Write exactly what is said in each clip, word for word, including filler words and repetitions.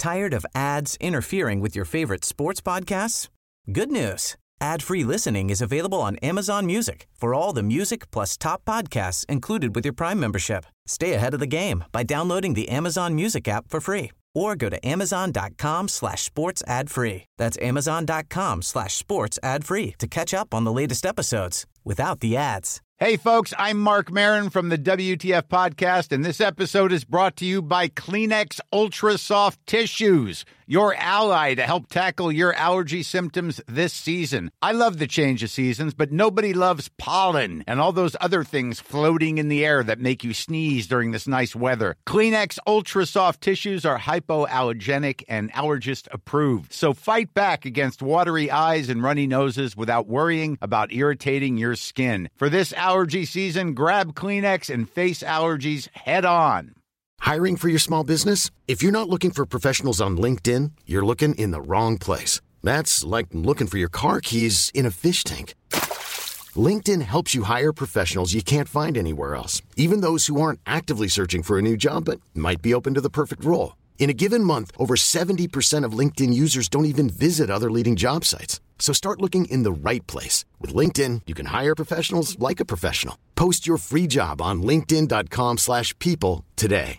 Tired of ads interfering with your favorite sports podcasts? Good news. Ad-free listening is available on Amazon Music for all the music plus top podcasts included with your Prime membership. Stay ahead of the game by downloading the Amazon Music app for free or go to amazon.com slash sports ad free. That's amazon.com slash sports ad free to catch up on the latest episodes without the ads. Hey folks, I'm Mark Maron from the W T F podcast, and this episode is brought to you by Kleenex Ultra Soft Tissues, your ally to help tackle your allergy symptoms this season. I love the change of seasons, but nobody loves pollen and all those other things floating in the air that make you sneeze during this nice weather. Kleenex Ultra Soft Tissues are hypoallergenic and allergist approved, so fight back against watery eyes and runny noses without worrying about irritating your skin. For this allergy season, grab Kleenex and face allergies head on. Hiring for your small business? If you're not looking for professionals on LinkedIn, you're looking in the wrong place. That's like looking for your car keys in a fish tank. LinkedIn helps you hire professionals you can't find anywhere else, even those who aren't actively searching for a new job but might be open to the perfect role. In a given month, over seventy percent of LinkedIn users don't even visit other leading job sites. So start looking in the right place. With LinkedIn, you can hire professionals like a professional. Post your free job on linkedin.com slash people today.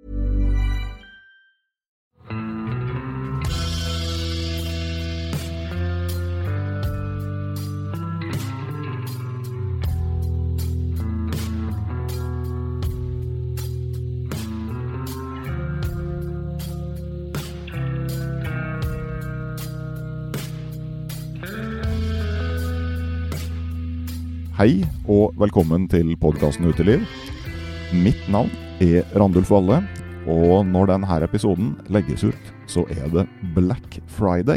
Hei og velkommen til podcasten Uteliv. Mitt navn er Randulf Valle, og når denne episoden legges ut, så er det Black Friday.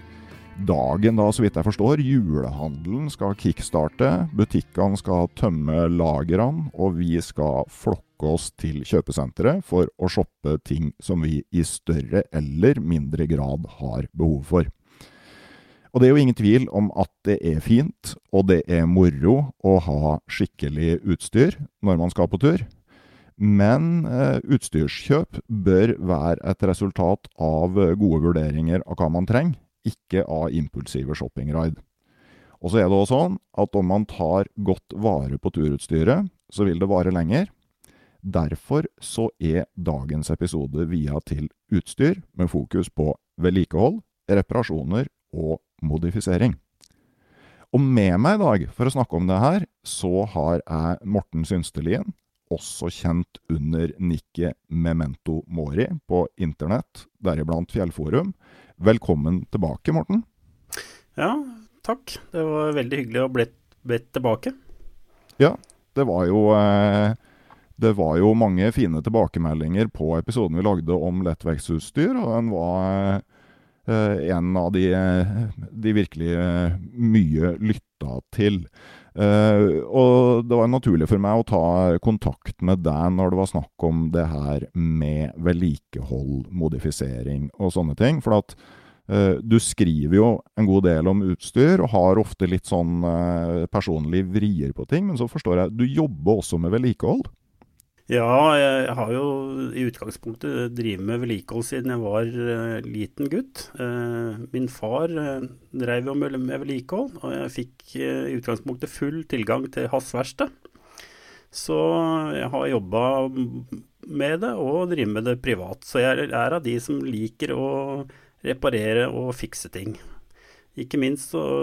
Dagen da, så vidt jeg forstår, julehandelen skal kickstarte, butikkene skal tømme lagerene, og vi skal flokke oss til kjøpesenteret for å shoppe ting som vi i større eller mindre grad har behov for. Og det er jo ingen tvil om at det er fint, og det er moro å ha skikkelig utstyr når man skal på tur. Men eh, utstyrskjøp bør være et resultat av gode vurderinger av hva man trenger, ikke av impulsive shoppingraid. Og så er det også sånn at om man tar godt vare på turutstyret, så vil det vare lenger. Derfor så er dagens episode via til utstyr med fokus på vedlikehold, reparasjoner og modifisering. Og med meg i dag, for å snakke om det her, så har jeg Morten Synstelien, også kjent under nikket Memento Mori på internett, deriblant Fjellforum. Velkommen tilbake, Morten. Ja, takk. Det var veldig hyggelig å bli bedt tilbake. Ja, det var jo... Eh, det var jo mange fine tilbakemeldinger på episoden vi lagde om lettvektsutstyr, og den var... Uh, en av de, de virkelig uh, mye lytta til. Uh, og det var naturlig for meg å ta kontakt med deg når det var snakk om det her med vedlikehold, modifisering og sånne ting. For at uh, du skriver jo en god del om utstyr og har ofte litt sånn uh, personlig vrier på ting, men så forstår jeg, du jobber også med vedlikehold. Ja, jeg har jo i utgangspunktet drivet med vedlikehold siden jeg var uh, liten gutt. Uh, min far uh, drev jo med, med vedlikehold, og jeg fikk uh, i utgangspunktet full tilgang til hans verksted. Så jeg har jobbet med det og driver med det privat. Så jeg er av de som liker å reparere og fikse ting. Ikke minst så...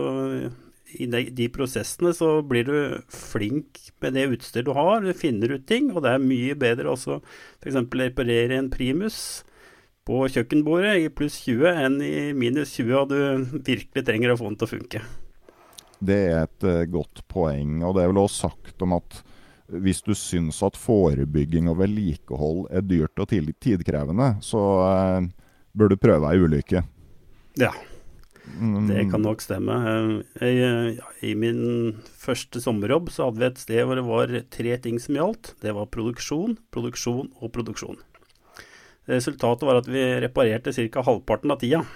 I de, de prosessene så blir du flink med det utstyr du har, du finner ut ting, og det er mye bedre også for eksempel reparere en primus på kjøkkenbordet i pluss tjue enn i minus tjue, og du virkelig trenger å få den til å funke. Det er et uh, godt poeng, og det er vel også sagt om at hvis du syns at forebygging og vedlikehold er dyrt og tidkrevende, så uh, bør du prøve ei ulykke. Ja. Det kan nok stemme. Jeg, I min første sommerjobb så hadde vi et sted hvor det var tre ting som gjaldt. Det var produksjon, produksjon og produksjon. Resultatet var at vi reparerte cirka halvparten av tida.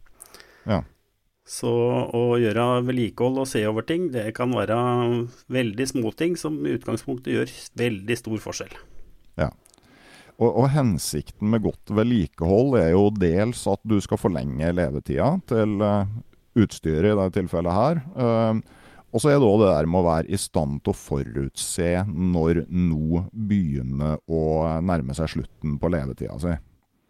Ja. Så å gjøre vedlikehold og se over ting, det kan være veldig små ting som i utgangspunktet gjør veldig stor forskjell. Ja. Og, og hensikten med godt vedlikehold er jo dels at du skal forlenge levetida til uh, utstyret i det tilfellet her. Uh, og så er det også det der med å være i stand til å forutse når noe begynner å nærme seg slutten på levetida si.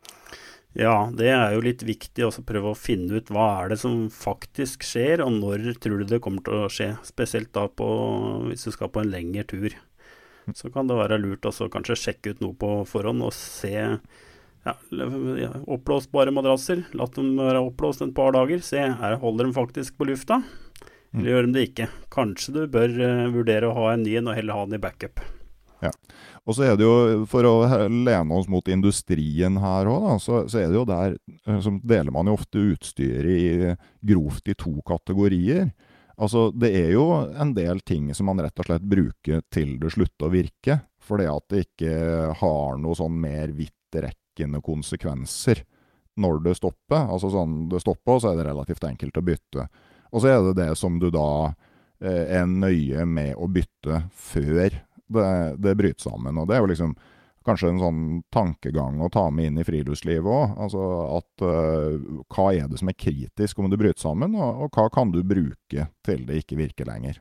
Ja, det er jo litt viktig å prøve å finne ut hva er det som faktisk skjer, og når tror du det kommer til å skje, spesielt da på, hvis du skal på en lengre tur. Så kan det være lurt også kanskje sjekke ut noe på forhånd og se ja, oppblåsbare madrasser. La dem være oppblåst en par dager. Se, her holder de faktisk på lufta, eller gjør de det ikke. Kanskje du bør uh, vurdere å ha en ny og heller ha den i backup. Ja, og så er det jo, for å lene oss mot industrien her også, da, så, så er det jo der, så deler man jo ofte utstyr i grovt i to kategorier. Altså, det er jo en del ting som man rett og slett bruker til det slutter å virke, fordi at det ikke har noe sånn mer vidtrekkende konsekvenser når det stopper. Altså sånn, det stopper, så er det relativt enkelt å bytte. Og så er det det som du da eh, er nøye med å bytte før det, det bryter sammen. Og det er jo liksom kanskje en sånn tankegang å ta med inn i friluftslivet også. Altså at uh, hva er det som er kritisk om det bryter sammen, og, og hva kan du bruke til det ikke virker lenger?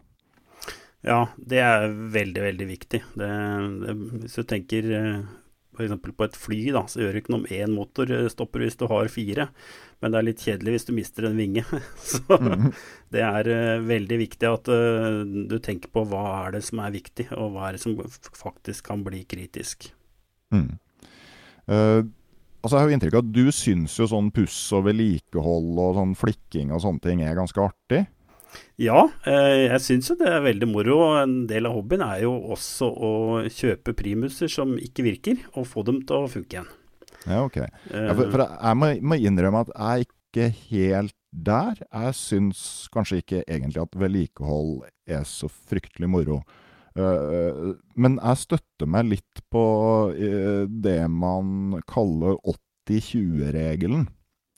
Ja, det er veldig, veldig viktig. Det, det, hvis du tenker uh, for eksempel på et fly, da, så gjør det ikke noe om en motor stopper hvis du har fire. Men det er litt kjedelig hvis du mister en vinge. Så mm-hmm. det er uh, veldig viktig at uh, du tenker på hva er det som er viktig, og hva er det som faktisk kan bli kritisk. Mm. Uh, altså jeg har jo inntrykk av at du synes jo sånn puss og vedlikehold og sånn flikking og sånne ting er ganske artig. Ja, eh, jeg synes jo det er veldig moro. En del av hobbyen er jo også å kjøpe primuser som ikke virker, og få dem til å funke igjen. Ja, ok. Ja, for, for jeg må, må innrømme at jeg er ikke helt der. Jeg synes kanskje ikke egentlig at vedlikehold er så fryktelig moro. Uh, men jeg støtter meg litt på uh, det man kaller åtti tjue-regelen.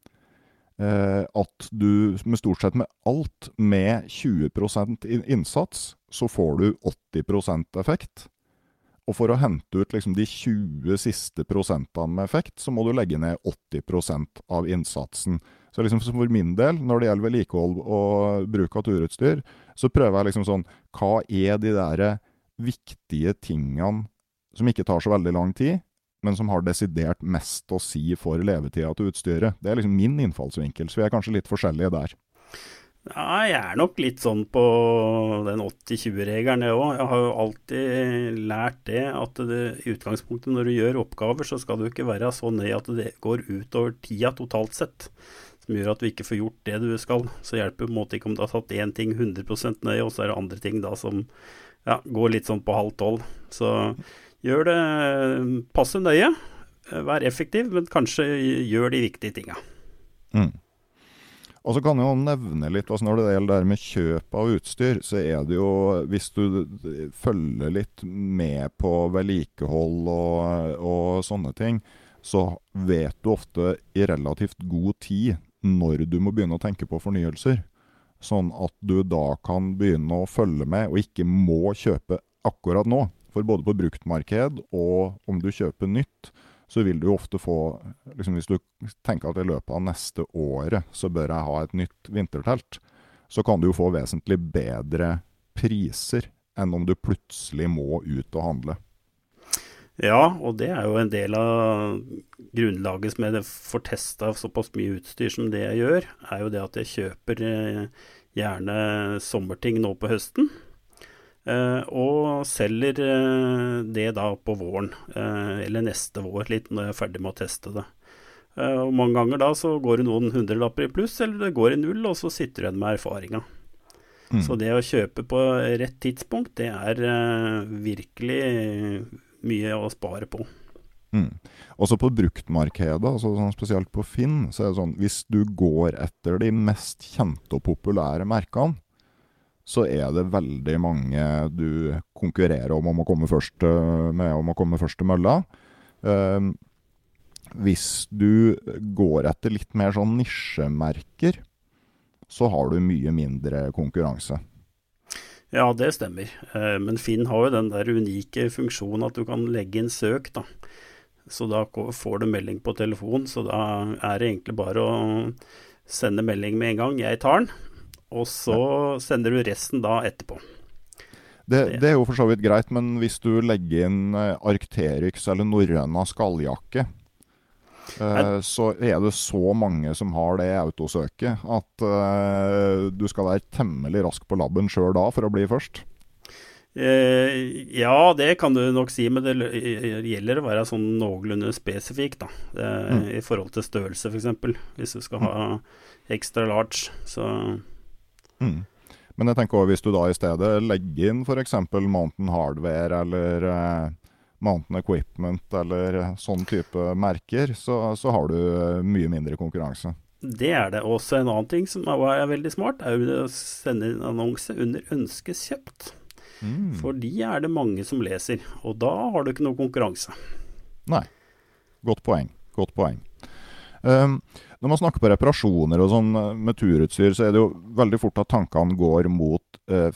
Uh, at du med stort sett med alt med tjue prosent innsats, så får du åtti prosent effekt. Og for å hente ut liksom de tjue siste prosentene med effekt, så må du legge ned åtti prosent av innsatsen. Så liksom for min del, når det gjelder vedlikehold og bruk av turutstyr, så prøver jeg liksom sånn, hva er de der viktige tingene som ikke tar så veldig lang tid, men som har desidert mest å si for levetida til utstyret. Det er liksom min innfallsvinkel, så vi er kanskje litt forskjellige der. Ja, jeg er nok litt sånn på den åtti tjue-regelen jeg også. Jeg har jo alltid lært det, at det, i utgangspunktet når du gjør oppgaver, så skal du ikke være så nøye at det går ut over tida totalt sett, som gjør at du ikke får gjort det du skal. Så hjelper på en måte ikke om du har tatt en ting hundre prosent nøye, og så er det andre ting da som ja, går litt sånn på halv tolv. Så gjør det, passe nøye, vær effektiv, men kanskje gjør de viktige tingene. Mm. Og så kan jeg jo nevne litt, altså når det gjelder det med kjøp av utstyr, så er det jo, hvis du følger litt med på vedlikehold og, og sånne ting, så vet du ofte i relativt god tid når du må begynne å tenke på fornyelser. Sånn at du da kan begynne å følge med, og ikke må kjøpe akkurat nå. For både på bruktmarked og om du kjøper nytt, så vil du ofte få, liksom hvis du tenker at i løpet av neste året så bør jeg ha et nytt vintertelt, så kan du jo få vesentlig bedre priser enn om du plutselig må ut og handle. Ja, og det er jo en del av grunnlaget som jeg får testet såpass mye utstyr som det jeg gjør, er jo det at jeg kjøper gjerne sommerting nå på høsten, Uh, og selger uh, det da på våren, uh, eller neste vår, litt når jeg er ferdig med å teste det. Uh, og mange ganger da så går det noen hundrelapper i pluss, eller det går i null, og så sitter du igjen med erfaringen. Mm. Så det å kjøpe på rett tidspunkt, det er uh, virkelig mye å spare på. Mm. Også på bruktmarkedet, altså sånn spesielt på Finn, så er det sånn, hvis du går etter de mest kjente og populære merkene, så er det veldig mange du konkurrerer om om å komme først med om å komme først til mølla. Uh, hvis du går etter litt mer sånn nisjemerker, så har du mye mindre konkurranse. Ja, det stemmer. Uh, men Finn har jo den der unike funksjonen at du kan legge inn søk, da. Så da får du melding på telefon, så da er det egentlig bare å sende melding med en gang. Jeg tar den, og så sender du resten da etterpå. Det, det er jo for så vidt greit, men hvis du legger inn Arc'teryx eller Norrøna skalljakke, eh, så er det så mange som har det autosøket, at eh, du skal være temmelig rask på labben selv da for å bli først. Eh, ja, det kan du nok si, men det gjelder å være sånn noenlunde spesifikk da, eh, mm. i forhold til størrelse for eksempel, hvis du skal ha extra large, så... Mm. Men jeg tenker også, hvis du da i stedet legger inn for eksempel Mountain Hardware eller eh, Mountain Equipment eller sånn type merker, så, så har du mye mindre konkurranse. Det er det. Også en annen ting som er veldig smart, er jo å sende en annonse under ønskes kjøpt. Mm. For de er det mange som leser, og da har du ikke noe konkurranse. Nei, godt poeng, godt poeng. Um, når man snakker på reparasjoner og sånn med turutstyr, så er det jo veldig fort at tankene går mot uh,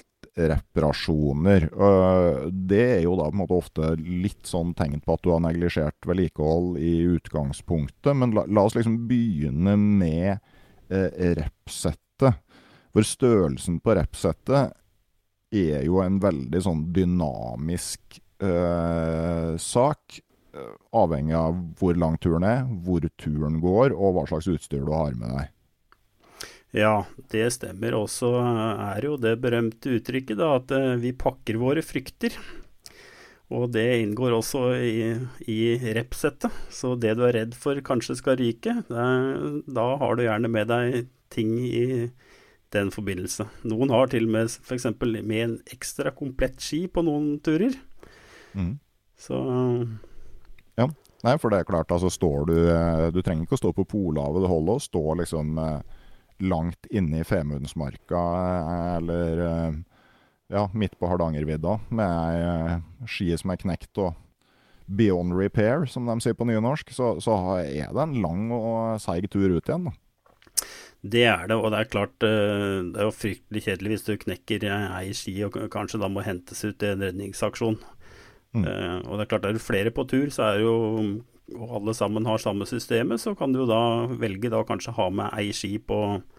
feltreparasjoner. Uh, det er jo da på en måte ofte litt sånn tegn på at du har neglisjert vedlikehold i utgangspunktet, men la, la oss liksom begynne med uh, repsettet. For størrelsen på repsettet er jo en veldig sånn dynamisk øh, sak, avhengig av hvor lang turen er, hvor turen går, og hva slags utstyr du har med deg. Ja, det stemmer. Også er jo det berømte uttrykket da, at vi pakker våre frykter. Og det inngår også i, i repsettet. Så det du er redd for kanskje skal ryke, det, da har du gjerne med deg ting i den forbindelse. Noen har til og med for eksempel med en ekstra komplett ski på noen turer. Mm. Så... Ja, nei, for det er klart, altså står du, du trenger ikke å stå på Polhavet, det holder å stå liksom langt inne i Femundsmarka, eller ja, midt på Hardangervidda, med ski som er knekt og beyond repair, som de sier på nynorsk, så, så er det en lang og seig tur ut igjen da. Det er det, og det er klart, det er jo fryktelig kjedelig hvis du knekker ei ski og kanskje da må hentes ut i en redningsaksjon. Mm. Uh, og det er klart, er du flere på tur, så er det jo, og alle sammen har samme systemet, så kan du da velge da kanskje ha med ei ski på,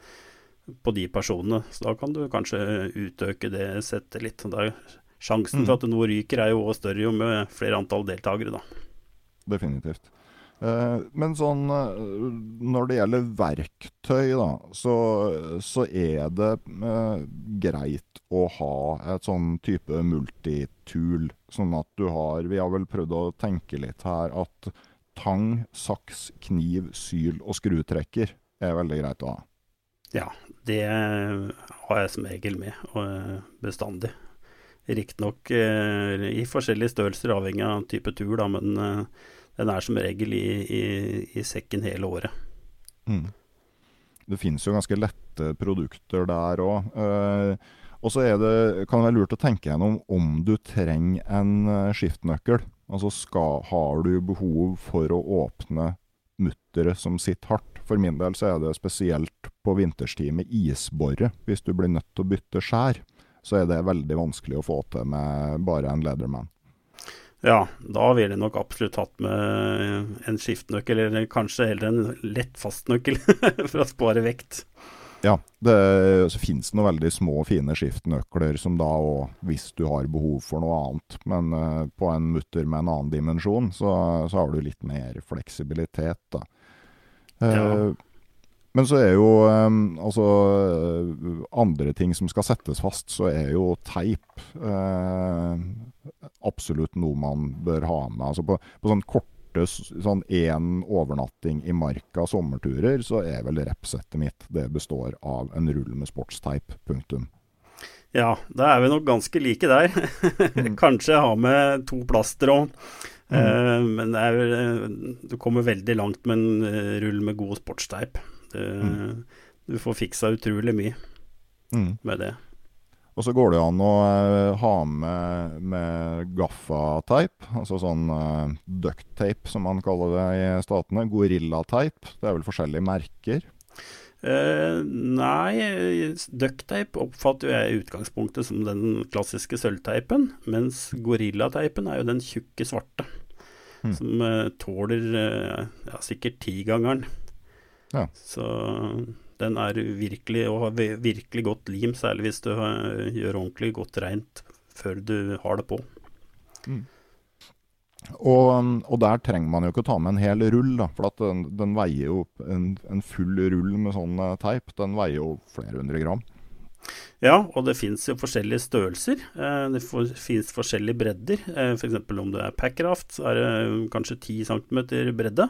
på de personene. Så da kan du kanskje utøke det settet litt. Da sjansen mm. for at noe ryker er jo også større jo med flere antall deltagere da. Definitivt. Men sånn, når det gjelder verktøy da, så, så er det eh, greit å ha et sånn type multitool, sånn at du har, vi har vel prøvd å tenke litt her, at tang, saks, kniv, syl og skrutrekker er veldig greit å ha. Ja, det har jeg som regel med, og bestandig. Riktig nok eh, i forskjellige størrelser avhengig av type tur da, men eh, den er som regel i, i, i sekken hele året. Mm. Det finnes jo ganske lette produkter der også. Eh, og så er det, kan det være lurt å tenke gjennom om du trenger en skiftnøkkel. Altså skal, har du behov for å åpne mutteret som sitter hardt. For min del så er det spesielt på vinterstid med isborre. Hvis du blir nødt til å bytte skjær, så er det veldig vanskelig å få til med bare en Leatherman. Ja, da vil jeg nok absolutt hatt med en skiftnøkkel, eller kanskje heller en lett fastnøkkel for å spare vekt. Ja, det så finnes det noen veldig små, fine skiftnøkler som da, og hvis du har behov for noe annet, men uh, på en mutter med en annen dimensjon, så, så har du litt mer fleksibilitet da. Uh, ja. Men så er jo um, altså, andre ting som skal settes fast, så er jo teip uh, absolutt noe man bør ha med. Altså på, på sånn korte, sånn en overnatting i marka sommerturer, så er vel repsettet mitt, det består av en rull med sportsteip, punktum. Ja, da er vi nok ganske like der. Mm. Kanskje ha med to plaster også. Mm. Uh, men det er, du kommer veldig langt med en rull med god sportsteip. Du, mm. du får fiksa utrolig mye mm. med det. Og så går det an å uh, ha med, med gaffateip, altså sånn uh, duct tape som man kaller det i statene, gorilla-teip, det er vel forskjellige merker? Uh, nei, duct tape oppfatter jeg i utgangspunktet som den klassiske sølvteipen, mens gorilla-teipen er jo den tjukke svarte. mm. som uh, tåler uh, ja, sikkert ti-gangeren. Ja. Så den er virkelig, og har virkelig godt lim, særlig hvis du uh, gjør ordentlig godt rent før du har det på. Mm. Og, og der trenger man jo ikke ta med en hel rull, da, for at den, den veier jo en, en full rull med sånn teip, den veier jo flere hundre gram. Ja, og det finnes jo forskjellige størrelser, det finnes forskjellige bredder, for eksempel om det er packraft, så er det kanskje ti centimeter bredde,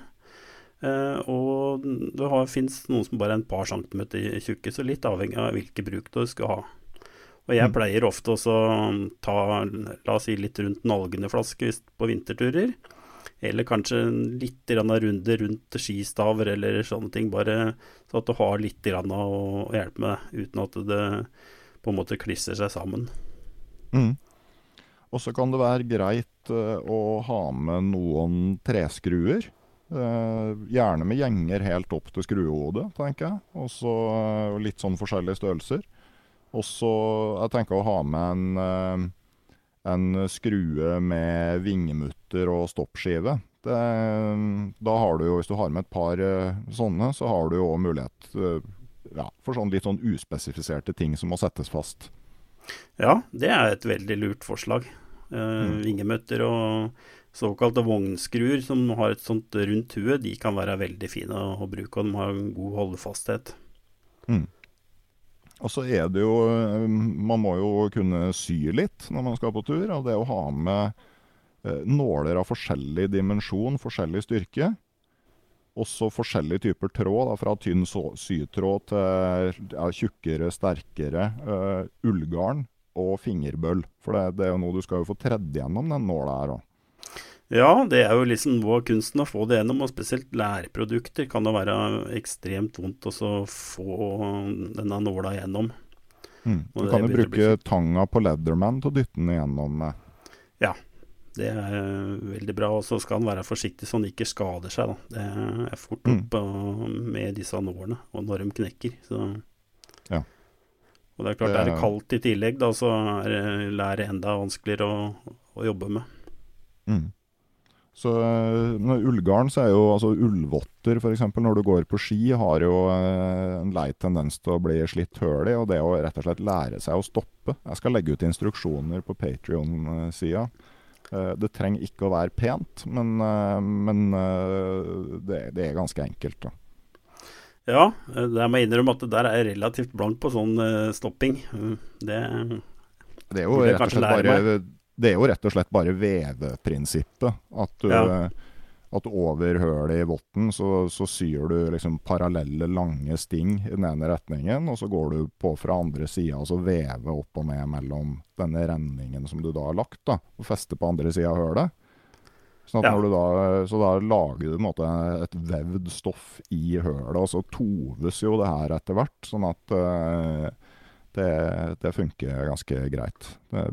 og det har, finnes noen som bare er en par centimeter tjukke, så litt avhengig av hvilke bruk du skal ha. Og jeg pleier ofte også å ta, la oss si, litt rundt en algeneflaske på vinterturer, eller kanskje litt runde rundt skistaver eller sånne ting, bare så at du har litt å hjelpe med, uten at det på en måte klisser seg sammen. Mm. Og så kan det være greit uh, å ha med noen treskruer, uh, gjerne med gjenger helt opp til skruehodet, tenker jeg, og så uh, litt sånn forskjellige størrelser. Og så, jeg tenker å ha med en, en skrue med vingemutter og stoppskive. Det, da har du jo, hvis du har med et par sånne, så har du jo også mulighet ja, for sånn litt sånn uspesifiserte ting som må settes fast. Ja, det er et veldig lurt forslag. Eh, mm. Vingemutter og såkalte vognskruer som har et sånt rundt hue, de kan være veldig fine å bruke, og de har en god holdefasthet. Mm. Og så er det jo, man må jo kunne sy litt når man skal på tur, og det å ha med eh, nåler av forskjellig dimensjon, forskjellig styrke, også forskjellige typer tråd, da, fra tynn sytråd til ja, tjukkere, sterkere, uh, ullgarn og fingerbøll, for det, det er jo noe du skal jo få tredd gjennom den nåla her også. Ja, det er jo liksom vår kunsten å få det gjennom, og spesielt lærprodukter kan det være ekstremt vondt å få denne nåla gjennom. Mm. Du kan jo bruke tanga på Leatherman til å dytte den igjennom. Ja, det er veldig bra, og så skal den være forsiktig så den ikke skader seg. Da. Det er fort opp mm. med disse nålene, og når de knekker. Så. Ja. Og det er klart, det er det kaldt i tillegg, da, så er læret enda vanskeligere å, å jobbe med. Mm. Så med ullgarn så er jo altså ullvotter for eksempel når du går på ski har jo eh, en lei tendens til å bli slitt høl i, og det å rett og slett lære seg å stoppe. Jeg skal legge ut instruksjoner på Patreon-sida. Eh, det trenger ikke å være pent, men, eh, men eh, det, det er ganske enkelt da. Ja, det må jeg innrømme at det der er relativt blank på sånn eh, stopping. Det, det er jo rett og slett bare... Det er jo rett og slett bare veveprinsippet, at, du, ja. at over hølet i votten så, så syr du liksom parallelle lange sting i den ene retningen, og så går du på fra andre siden og så vever opp og ned mellom denne renningen som du da har lagt da, og fester på andre siden av hølet. Sånn at ja. når du da, så da lager du en måte, et vevd stoff i hølet, og så toves jo det her etter hvert, sånn at uh, det, det funker ganske greit. Det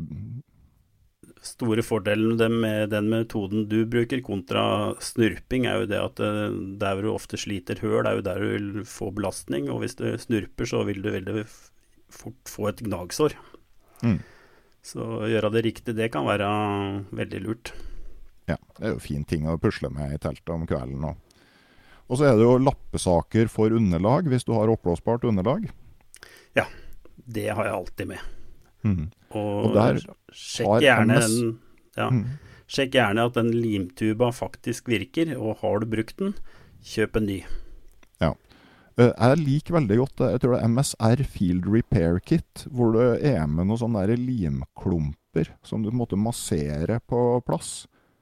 store fordelen med den metoden du bruker kontra snurping er jo det at der du ofte sliter høl er jo der du vil få belastning, og hvis du snurper så vil du veldig fort få et gnagsår. Mm. Så gjøre det riktig, det kan være veldig lurt. Ja, det er jo fin ting å pusle med i teltet om kvelden. Og, og så er det jo lappesaker for underlag, hvis du har oppblåsbart underlag. Ja, det har jeg alltid med. Mm. Og, og der sjekk gjerne, den, ja, mm. sjekk gjerne at den limtuba faktisk virker, og har du brukt den, kjøp en ny. Ja. Jeg liker veldig godt det. Jeg tror det er M S R Field Repair Kit, hvor det er med noen sånne der limklumper som du måtte massere på plass.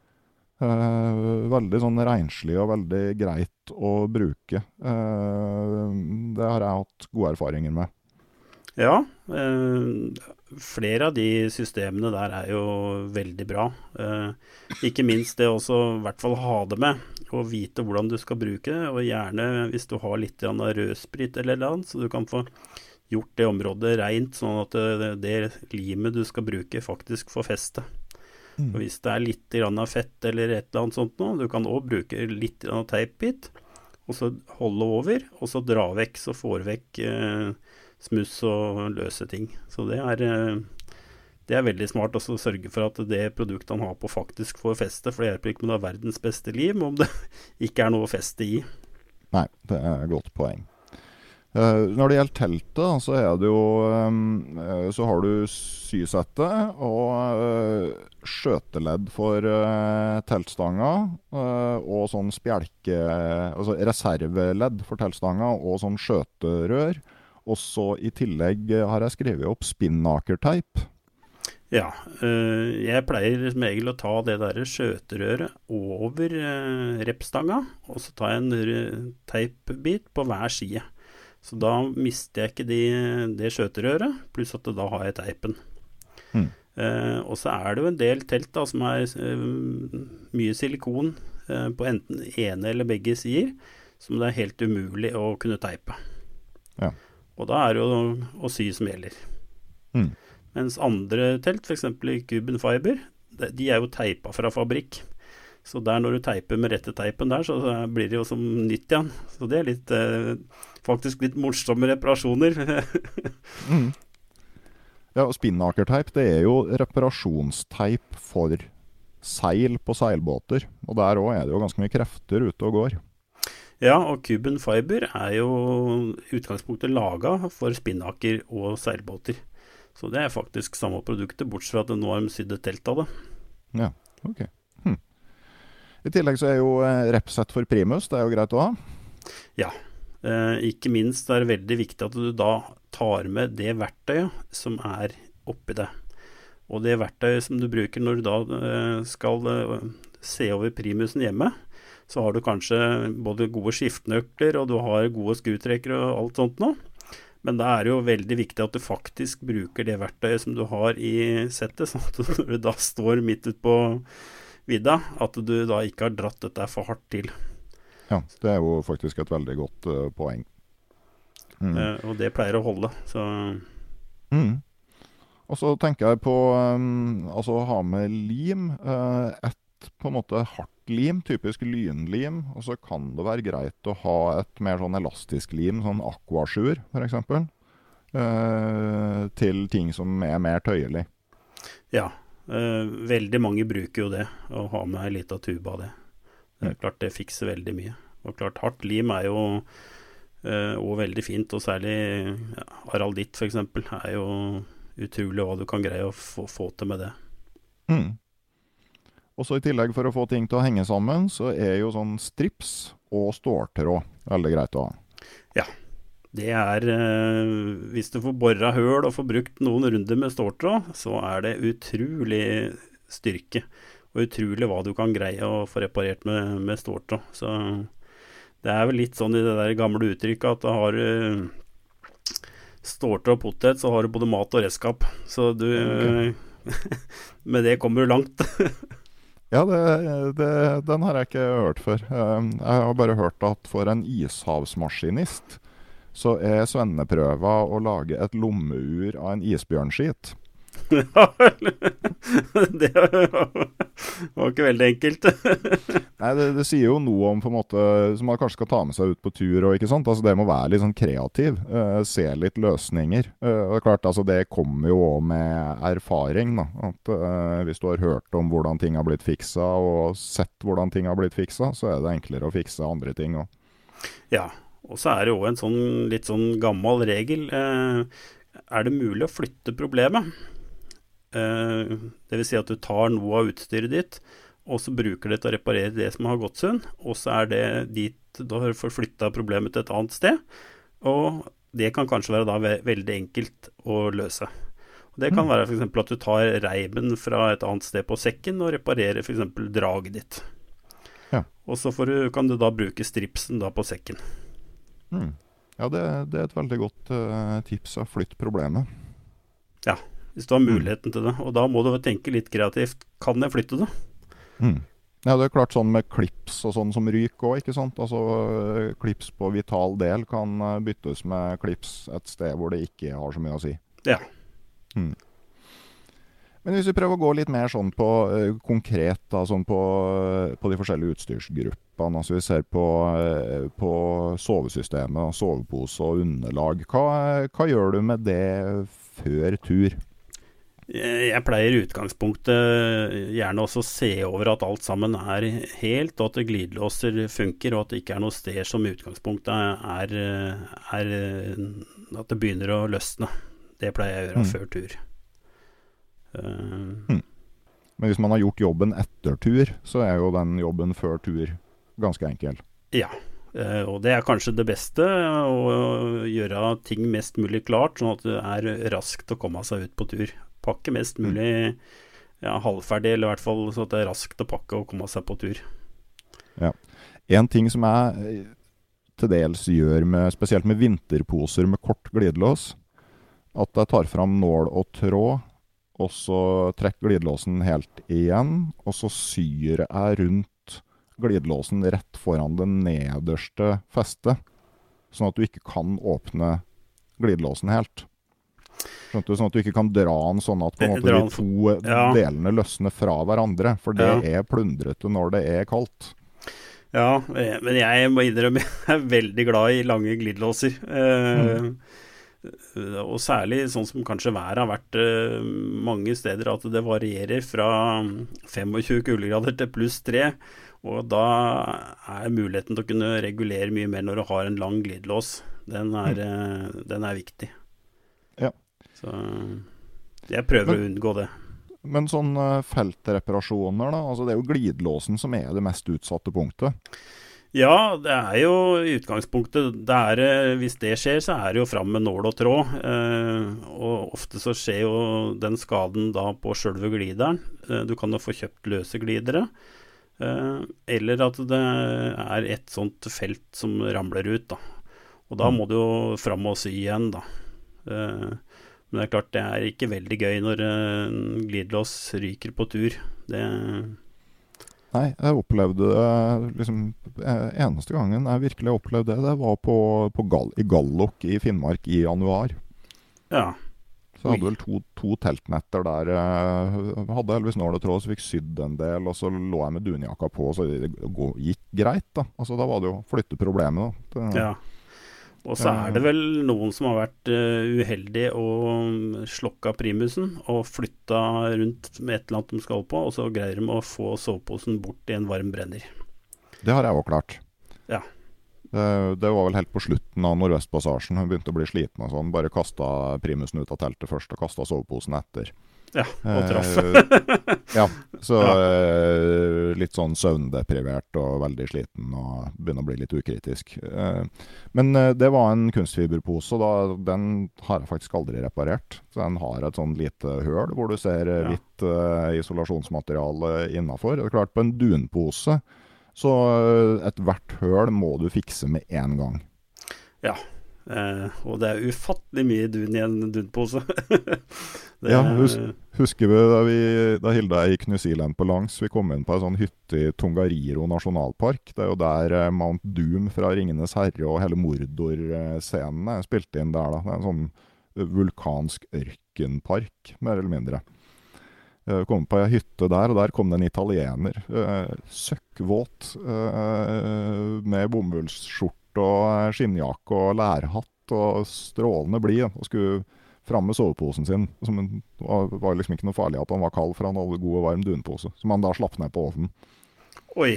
Veldig sånn renslig og veldig greit å bruke. Det har jeg hatt gode erfaringer med. Ja, eh, flere av de systemene der er jo veldig bra. Eh, ikke minst det også i hvert fall ha det med, og vite hvordan du skal bruke det, og gjerne hvis du har litt rødsprit eller noe annet, så du kan få gjort det området rent, sånn at det, det limet du skal bruke faktisk får feste. Mm. Og hvis det er litt grann fett eller et eller annet sånt nå, du kan også bruke litt grann teipbit, og så holde over, og så dra vekk, så får vekk eh, smuss og løse ting. Så det er, det er veldig smart også å sørge for at det produktet han har på faktisk får feste, for det hjelper ikke med å ha verdens beste liv om det ikke er noe å feste i. Nei, det er et godt poeng. Uh, når det gjelder teltet, så er det jo um, så har du sysettet og uh, skjøteledd for uh, teltstanga uh, og sånn spjelke, altså reserveledd for teltstanga og sånn skjøterør. Og så i tillegg har jeg skrevet opp spinnakerteip. Ja, uh, jeg pleier som regel å ta det der skjøterøret over uh, repstanga, og så tar jeg en teipbit på hver side. Så da mister jeg ikke de, det skjøterøret, pluss at da har jeg teipen. Mm. Eh, og så er det jo en del telt da, som er eh, mye silikon eh, på enten ene eller begge sider, som det er helt umulig å kunne teipe. Ja. Og da er det jo å sy som gjelder. Mm. Mens andre telt, for eksempel i Cuben Fiber, de er jo teipa fra fabrikk. Så der når du teiper med rette teipen der, så blir det jo som nytt igjen. Så det er litt, eh, faktisk litt morsomme reparasjoner. mm. Ja, og spinnakerteip, det er jo reparasjonsteip for seil på seilbåter. Og der også er det jo ganske mye krefter ute og går. Ja, og Cuben Fiber er jo utgangspunktet laget for spinnaker og seilbåter. Så det er faktisk samme produktet, bortsett fra at det nå er sydd et telt av det. Ja, ok. Hm. I tillegg så er jo repsett for primus, det er jo greit å ha. Ja, eh, ikke minst er det veldig viktig at du da tar med det verktøyet som er oppi det. Og det verktøyet som du bruker når du da eh, skal eh, se over primusen hjemme, så har du kanskje både gode skiftnøkler og du har gode skrutrekkere og alt sånt nå. Men da er det jo veldig viktig at du faktisk bruker det verktøyet som du har i settet, sånn at når du da står midt ut på vidda, at du da ikke har dratt dette for hardt til. Ja, det er jo faktisk et veldig godt uh, poeng. Mm. Uh, og det pleier å holde, så... Mm. Og så tenker jeg på um, altså å ha med lim, uh, et på en måte hardt lim, typisk lynlim, og så kan det være greit å ha et mer sånn elastisk lim, sånn aquasjur for eksempel, uh, til ting som er mer tøyelig. Ja, Uh, veldig mange bruker jo det, å ha med en liten tube av det. Det er klart det fikser veldig mye. Og klart hardt lim er jo uh, også veldig fint, og særlig ja, aralditt for eksempel, er jo utrolig hva du kan greie å få, få til med det. Mm. Og så i tillegg for å få ting til å henge sammen, så er jo sånn strips og ståltråd veldig greit å ha. Ja. Det er, eh, hvis du får borret høl og får brukt noen runder med ståltråd, så er det utrolig styrke, og utrolig hva du kan greie å få reparert med, med ståltråd. Så det er vel litt sånn i det der gamle uttrykket at da har du ståltråd og potet, så har du både mat og redskap. Så du, okay. med det kommer du langt. Ja, det, det, den har jeg ikke hørt før. Jeg har bare hørt at for en ishavsmaskinist, så er svenneprøva å lage et lommeur av en isbjørnskit. Ja, det var ikke veldig enkelt. Nei, det, det sier jo noe om på en måte, som man kanskje skal ta med seg ut på tur og ikke sant. Altså det må være litt sånn kreativ, uh, se litt løsninger. Uh, og det er klart, altså det kommer jo også med erfaring da. At uh, hvis du har hørt om hvordan ting har blitt fikset og sett hvordan ting har blitt fikset, så er det enklere å fikse andre ting også. Ja, og så er det jo en sånn litt sånn gammel regel. Uh, er det mulig å flytte problemet? Uh, det vil si at du tar noe av utstyret ditt, og så bruker det til å reparere det som har gått sund, og så er det dit da har du flyttet problemet til et annet sted, og det kan kanskje være da ve veldig enkelt å løse. Og det kan mm. være for eksempel at du tar reimen fra et annet sted på sekken og reparerer for eksempel draget ditt. Ja. Og så får du, kan du da bruke stripsen da på sekken. Mm. Ja, det, det er et veldig godt uh, tips å flytte problemet. Ja, hvis du har muligheten mm. til det. Og da må du tenke litt kreativt. Kan jeg flytte det? Mm. Ja, det er klart sånn med klips og sånn som ryk også, ikke sant? Altså, klips på vital del kan byttes med klips et sted hvor det ikke har så mye å si. Ja. Mm. Men hvis vi prøver å gå litt mer sånn på uh, konkret da, sånn på, uh, på de forskjellige utstyrsgruppene, altså vi ser på, uh, på sovesystemet, sovepose og underlag. Hva, hva gjør du med det før tur? Jeg pleier i utgangspunktet gjerne også å se over at alt sammen er helt, og at glidelåser funker, og at det ikke er noe sted som i utgangspunktet er, er at det begynner å løsne. Det pleier jeg å gjøre mm. før tur. Uh, mm. Men hvis man har gjort jobben etter tur, så er jo den jobben før tur ganske enkel. Ja, uh, og det er kanskje det beste, å gjøre ting mest mulig klart, sånn at det er raskt å komme seg ut på tur. Pakke mest mulig ja, halvferdig, eller i hvert fall så at det er raskt å pakke og komme seg på tur. Ja. En ting som jeg til dels gjør, med, spesielt med vinterposer med kort glidelås, at jeg tar fram nål og tråd, og så trekker glidelåsen helt igjen, og så syr jeg rundt glidelåsen rett foran det nederste festet, sånn at du ikke kan åpne glidelåsen helt. Sånn at du ikke kan dra den sånn at på en måte de to ja. delene løsner fra hverandre, for det ja. er plundrete når det er kaldt. Ja, men jeg må innrømme, jeg er veldig glad i lange glidelåser. Mm. Uh, og særlig sånn som kanskje været har vært uh, mange steder, at det varierer fra tjuefem kuldegrader til pluss tre, og da er muligheten til å kunne regulere mye mer når du har en lang glidelås. Den er, mm. uh, den er viktig. Ja. Så jeg prøver men, å unngå det. Men sånn uh, feltreparasjoner da, altså det er jo glidelåsen som er det mest utsatte punktet. Ja, det er jo i utgangspunktet, det er, hvis det skjer så er det jo frem med nål og tråd, uh, og ofte så skjer jo den skaden da på selve glideren. Uh, du kan jo få kjøpt løse glidere, uh, eller at det er et sånt felt som ramler ut da. Og da må du jo frem og sy igjen da. Uh, Men det er klart, det er ikke veldig gøy når en glidelås ryker på tur. Det... Nei, jeg opplevde det, liksom, eneste gangen jeg virkelig opplevde det, det var på, på Gall, i Gallok i Finnmark i januar. Ja. Så jeg hadde vel to, to teltnetter der. Jeg hadde heldigvis nål og tråd, så fikk sydd en del, og så lå jeg med dunjakka på, så det gikk greit da. Altså, da var det jo flytteproblemet da. Det, ja. Og så er det vel noen som har vært uh, uheldige og slokka primusen og flytta rundt med et eller annet de skal på, og så greier de å få soveposen bort i en varm brenner. Det har jeg også klart. Ja. Det, det var vel helt på slutten av Nordvestpassasjen. Hun begynte å bli sliten og sånn. Bare kastet primusen ut av teltet først og kastet soveposen etter. Ja, og traff. eh, ja, så ja. Eh, litt sånn søvndeprivert og veldig sliten og begynner å bli litt ukritisk. Eh, men eh, det var en kunstfiberpose, og da, den har jeg faktisk aldri reparert. Så den har et sånn lite høl hvor du ser ja. hvitt eh, isolasjonsmateriale innenfor. Det er klart, på en dunpose, så et hvert høl må du fikse med en gang. Ja. Uh, og det er ufattelig mye dun i en dunpose. Ja, hus husker vi da, vi da Hilda gikk New Zealand på langs, vi kom inn på en sånn hytte i Tongariro nasjonalpark. Det er jo der uh, Mount Doom fra Ringenes Herre og hele Mordor-scenen er spilt inn der da. Det er en sånn vulkansk ørkenpark, mer eller mindre. Vi uh, kom på en hytte der, og der kom det en italiener, uh, søkkvåt, uh, med bomullsskjort og skinnjakke og lærhatt og strålende blid, og skulle fram med soveposen sin. Som en, det var liksom ikke noe farlig at han var kald, for han hadde god og varm dunpose, som han da slapp ned på ovnen. Oi!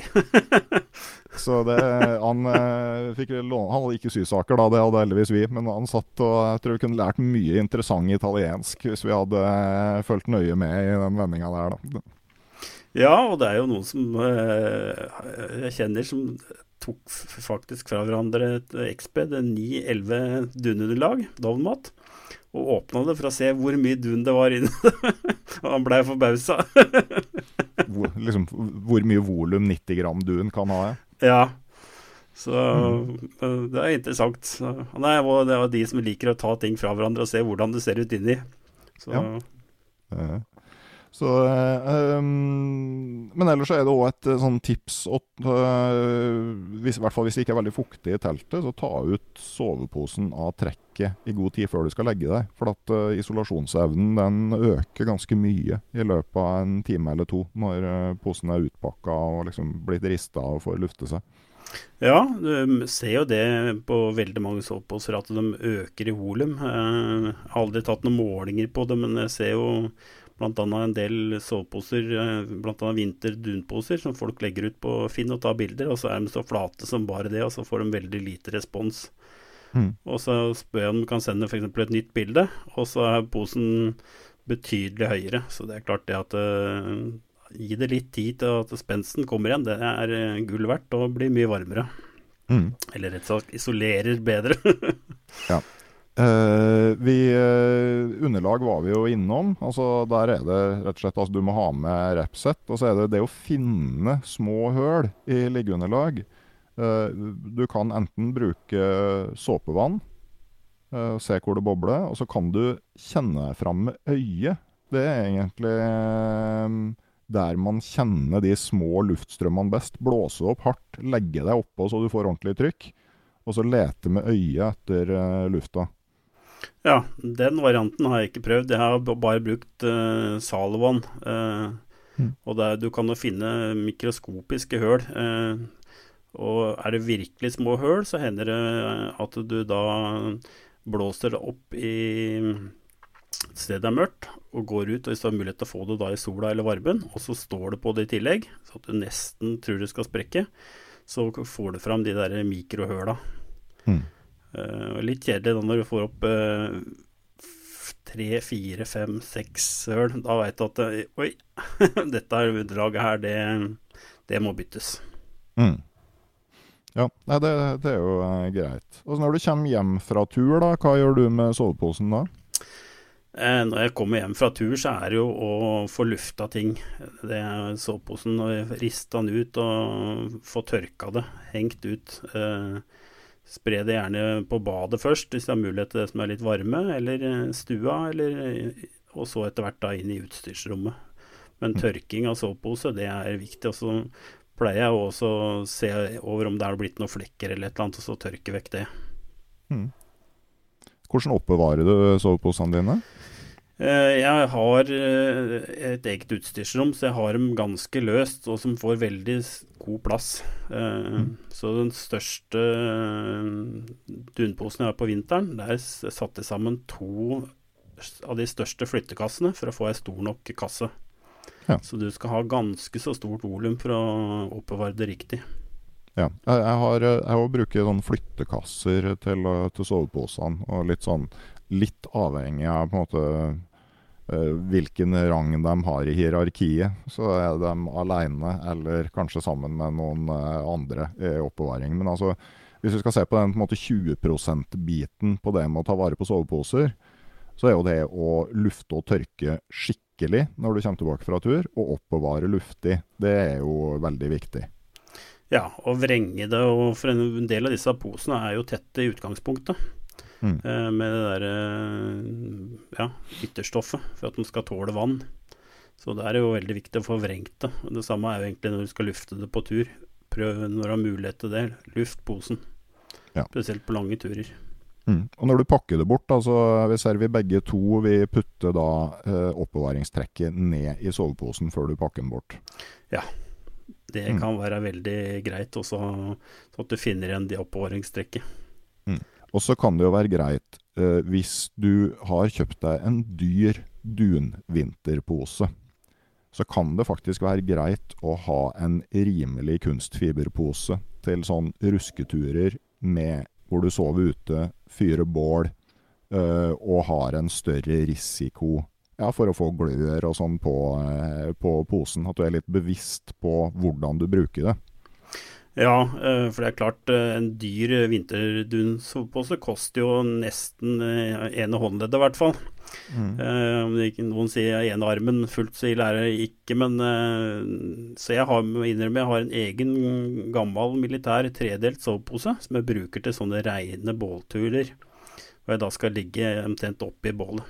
Så det, han, fikk låne, han hadde ikke sysaker da, det hadde heldigvis vi, men han satt og jeg tror vi kunne lært mye interessant italiensk hvis vi hadde følt nøye med i den vendingen der da. Ja, og det er jo noen som øh, jeg kjenner som tok faktisk fra hverandre et X P, det ni elleve dununderlag, dovenmat, og åpnet det for å se hvor mye dun det var inne. Og han ble forbausa. hvor, liksom, hvor mye volum nitti gram dun kan ha, ja? Ja, så mm. det er interessant. Så, nei, det var de som liker å ta ting fra hverandre og se hvordan det ser ut inni. Så... Ja. Uh. Så, um, men ellers er det også et sånn tips at, uh, hvis, i hvert fall hvis det ikke er veldig fuktig i teltet, så ta ut soveposen av trekket i god tid før du skal legge deg. For at uh, isolasjonsevnen den øker ganske mye i løpet av en time eller to når uh, posen er utpakket og liksom blitt ristet og får lufte seg. Ja, du ser jo det på veldig mange soveposer at de øker i volum. Jeg har aldri tatt noen målinger på det, men jeg ser jo blant annet en del soveposer, blant annet vinterdunposer, som folk legger ut på Finn og tar bilder, og så er de så flate som bare det, og så får de veldig lite respons. Mm. Og så spør jeg om de kan sende for eksempel et nytt bilde, og så er posen betydelig høyere. Så det er klart det at uh, gi det litt tid til at spensten kommer igjen, det er gull verdt og blir mye varmere. Mm. Eller rett og slett isolerer bedre. Ja. Uh, vi, uh, underlag var vi jo innom, altså der er det rett og slett, altså du må ha med repset, og så er det det å finne små høl i liggeunderlag. Uh, du kan enten bruke såpevann, uh, se hvor det bobler, og så kan du kjenne fram med øyet. Det er egentlig uh, der man kjenner de små luftstrømmene best. Blåse opp hardt, legge deg oppå så du får ordentlig trykk, og så lete med øyet etter uh, lufta. Ja, den varianten har jeg ikke prøvd. Jeg har bare brukt uh, salvann. Uh, mm. Og der, du kan jo finne mikroskopiske høl. Uh, og er det virkelig små høl, så hender det at du da blåser det opp i et sted det er mørkt, og går ut, og hvis du har mulighet til å få det da i sola eller varmen, og så står det på det i tillegg, så at du nesten tror det skal sprekke, så får du fram de der mikrohøla. Mm. Uh, litt kjedelig da når du får opp uh, tre, fire, fem, seks høl. Da vet du at uh, oi, dette underlaget her, det, det må byttes. Mm. Ja, nei, det, det er jo uh, greit. Og når du kommer hjem fra tur da, hva gjør du med soveposen da? Uh, når jeg kommer hjem fra tur, så er det jo å få lufta ting. Det er soveposen, og riste den ut og få tørka det, hengt ut. Uh, Spre det gjerne på badet først, hvis det er mulighet til det som er litt varme, eller stua, eller, og så etter hvert da inn i utstyrsrommet. Men tørking av sovepose, det er viktig, og så pleier jeg også å se over om det er blitt noen flekker eller et eller annet, og så tørke vekk det. Mm. Hvordan oppbevarer du soveposene dine? Jeg har et eget utstyrsrom, så jeg har dem ganske løst, og som får veldig god plass. Mm. Så den største dunposen jeg har på vinteren, der satte jeg sammen to av de største flyttekassene for å få en stor nok kasse. Ja. Så du skal ha ganske så stort volum for å oppbevare det riktig. Ja, jeg har, jeg har brukt sånne flyttekasser til, til soveposene, og litt sånn litt avhengig av på en måte uh, hvilken rang de har i hierarkiet. Så er de alene eller kanskje sammen med noen uh, andre i oppbevaring. Men altså, hvis vi skal se på den på en måte tjue prosent-biten på det med å ta vare på soveposer, så er jo det å lufte og tørke skikkelig når du kommer tilbake fra tur, og oppbevare luftig. Det er jo veldig viktig. Ja, og vrenge det, og for en del av disse posene er jo tette i utgangspunktet. Mm. Med det der ja, ytterstoffet for at de skal tåle vann. Så det er jo veldig viktig å få vrengt det. Og det samme er jo egentlig når du skal lufte det på tur. Prøv når du har mulighet til det. Luft posen. Ja. Spesielt på lange turer. Mm. Og når du pakker det bort, altså, vi ser vi begge to vi putter da eh, oppbevaringstrekket ned i soveposen før du pakker den bort. Ja, det mm. kan være veldig greit også, så at du finner igjen de oppbevaringstrekket. Mm. Og så kan det jo være greit eh, hvis du har kjøpt deg en dyr dunvinterpose, så kan det faktisk være greit å ha en rimelig kunstfiberpose til sånn rusketurer med, hvor du sover ute, fyrer bål eh, og har en større risiko ja, for å få glør og sånn på, eh, på posen, at du er litt bevisst på hvordan du bruker det. Ja, for det er klart, en dyr vinterdunpose koster jo nesten ene håndleddet i hvert fall. Mm. Om det ikke noen sier ene armen fullt så ille er det ikke, men så jeg har, innrømmer, jeg har en egen gammel militær tredelt sovepose som jeg bruker til sånne rene bålturer, hvor jeg da skal ligge omtrent oppe i bålet.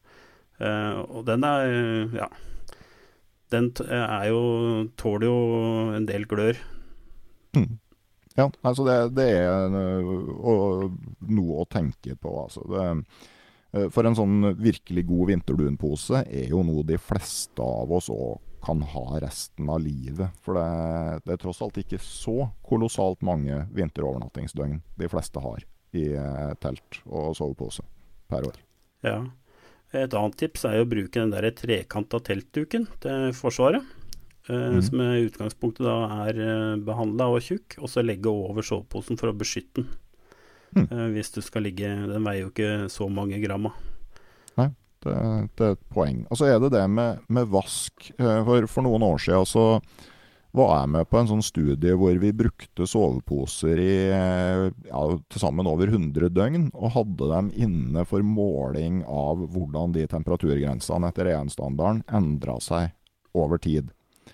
Og den er, ja, den er jo, tåler jo en del glør. Mm. Ja, altså det, det er uh, noe å tenke på, altså. Det, uh, for en sånn virkelig god vinterdunpose er jo noe de fleste av oss også kan ha resten av livet. For det, det er tross alt ikke så kolossalt mange vinterovernattingsdøgn de fleste har i uh, telt og sovepose per år. Ja, Et annet tips er jo å bruke den der trekanta teltduken til forsvaret, eh, mm. som i utgangspunktet da er eh, behandlet og tjukk, og så legge over soveposen for å beskytte den. Mm. Eh, hvis du skal ligge, den veier jo ikke så mange gram. Nei, det, det er et poeng. Og så er det det med, med vask. For, for noen år siden så var jeg med på en sånn studie hvor vi brukte soveposer i ja, til sammen over hundre døgn, og hadde dem inne for måling av hvordan de temperaturgrensene etter E N-standarden endret seg over tid.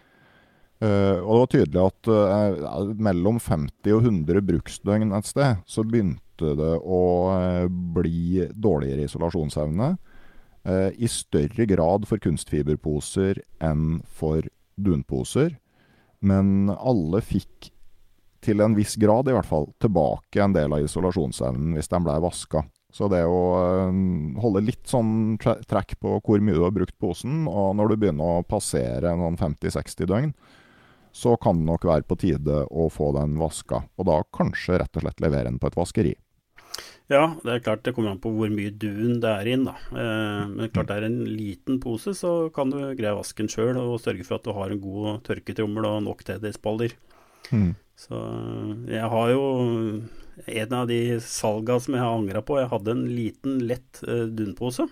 Uh, og det var tydelig at uh, mellom femti og hundre bruksdøgn et sted, så begynte det å uh, bli dårligere isolasjonsevne, uh, i større grad for kunstfiberposer enn for dunposer. Men alle fikk til en viss grad i hvert fall tilbake en del av isolasjonsevnen hvis den ble vasket. Så det å øh, holde litt sånn tra- trekk på hvor mye du har brukt posen, og når du begynner å passere noen femti til seksti døgn, så kan det nok være på tide å få den vasket. Og da kanskje rett og slett levere den på et vaskeri. Ja, det er klart det kommer an på hvor mye dun det er inn da. Eh, men klart det er en liten pose, så kan du greie vasken selv og sørge for at du har en god tørketrommel og nok tedispaller. Mm. Så jeg har jo en av de salga som jeg har angret på. Jeg hadde en liten lett eh, dunpose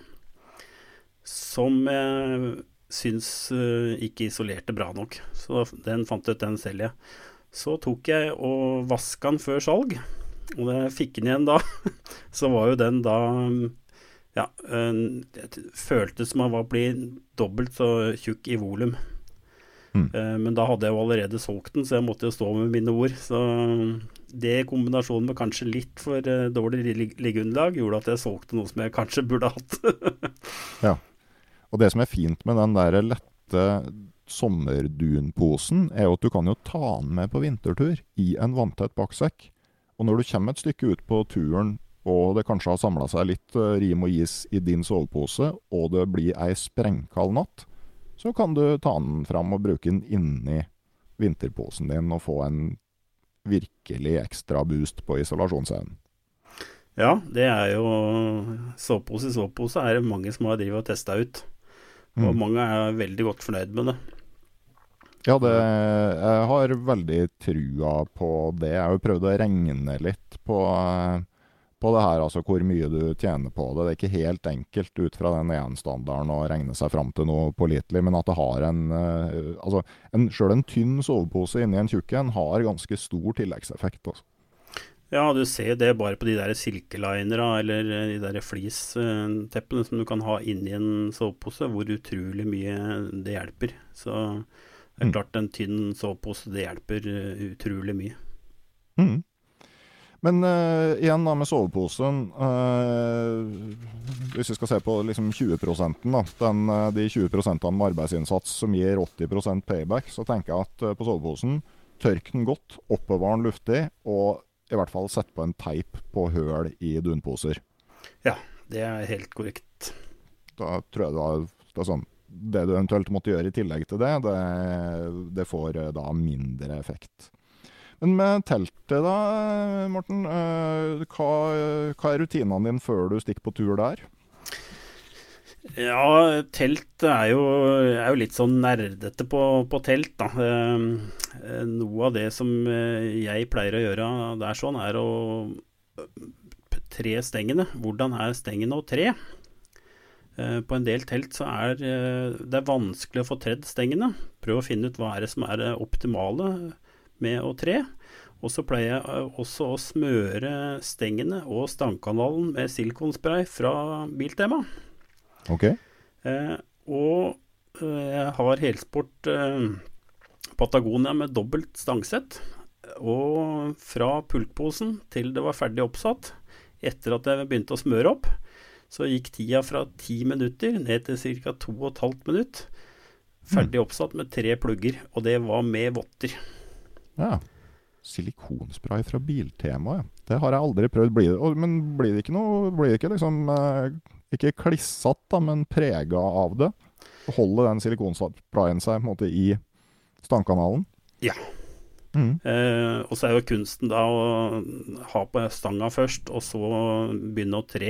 som jeg syns eh, ikke isolerte bra nok. Så den fant ut den selv jeg. Så tok jeg og vasket den før salg. Og da jeg fikk den igjen da, så var jo den da, ja, det føltes som han var blitt dobbelt så tjukk i volum. Mm. Men da hadde jeg jo allerede solgt den, så jeg måtte jo stå med mine ord. Så det i kombinasjonen med kanskje litt for dårlig liggeunderlag gjorde at jeg solgte noe som jeg kanskje burde hatt. Ja, og det som er fint med den der lette sommerdunposen er jo at du kan jo ta den med på vintertur i en vanntett baksekk. Og når du kommer et stykke ut på turen, og det kanskje har samlet seg litt uh, rim og is i din sovepose, og det blir ei sprengkald natt, så kan du ta den fram og bruke den inni vinterposen din og få en virkelig ekstra boost på isolasjonsevnen. Ja, det er jo sovepose i sovepose er det mange som har drivet og testet ut. Og mm. mange er veldig godt fornøyd med det. Ja, det, jeg har veldig trua på det. Jeg har jo prøvd å regne litt på, på det her, altså hvor mye du tjener på det. Det er ikke helt enkelt ut fra den E N-standarden å regne seg fram til noe pålitelig, men at det har en, altså en, selv en tynn sovepose inni en tjukken har ganske stor tilleggseffekt. Altså. Ja, du ser det bare på de der silkelinere eller de der fleeceteppene som du kan ha inni en sovepose, hvor utrolig mye det hjelper. Så det er klart en tynn sovepose, det hjelper uh, utrolig mye. Mm. Men uh, igjen da med soveposen, uh, hvis vi skal se på liksom tjue prosent da, den, uh, de tjue prosent med arbeidsinnsats som gir åtti prosent payback, så tenker jeg at uh, på soveposen, tørk den godt, oppbevar den luftig, og i hvert fall sett på en teip på høl i dunposer. Ja, det er helt korrekt. Da tror jeg det var, det er sånn, det du eventuelt måtte gjøre i tillegg til det, det, det får da mindre effekt. Men med teltet da, Morten, hva, hva er rutinene dine før du stikker på tur der? Ja, telt er jo, er jo litt sånn nerdete på, på telt da. Eh, noe av det som jeg pleier å gjøre der sånn, er å tre stengene. Hvordan er stengene å tre? På en del telt så er det er vanskelig å få tredd stengene. Prøv å finne ut hva er det som er det optimale med å tre. Og så pleier jeg også å smøre stengene og stangkanalen med silikonspray fra Biltema. Ok. Eh, og jeg har helsport eh, Patagonia med dobbelt stangsett. Og fra pultposen til det var ferdig oppsatt, etter at jeg begynte å smøre opp, så gikk tida fra ti minutter ned til ca. to og et halvt minutt. Ferdig oppsatt med tre plugger, og det var med votter. Ja, silikonspray fra Biltema, ja. Det har jeg aldri prøvd. Blir det, men blir det ikke noe, blir det ikke liksom, eh, ikke klissatt da, men preget av det? Holder den silikonsprayen seg på en måte i stangkanalen? Ja. Mm. Eh, og så er jo kunsten da å ha på stanga først, og så begynne å tre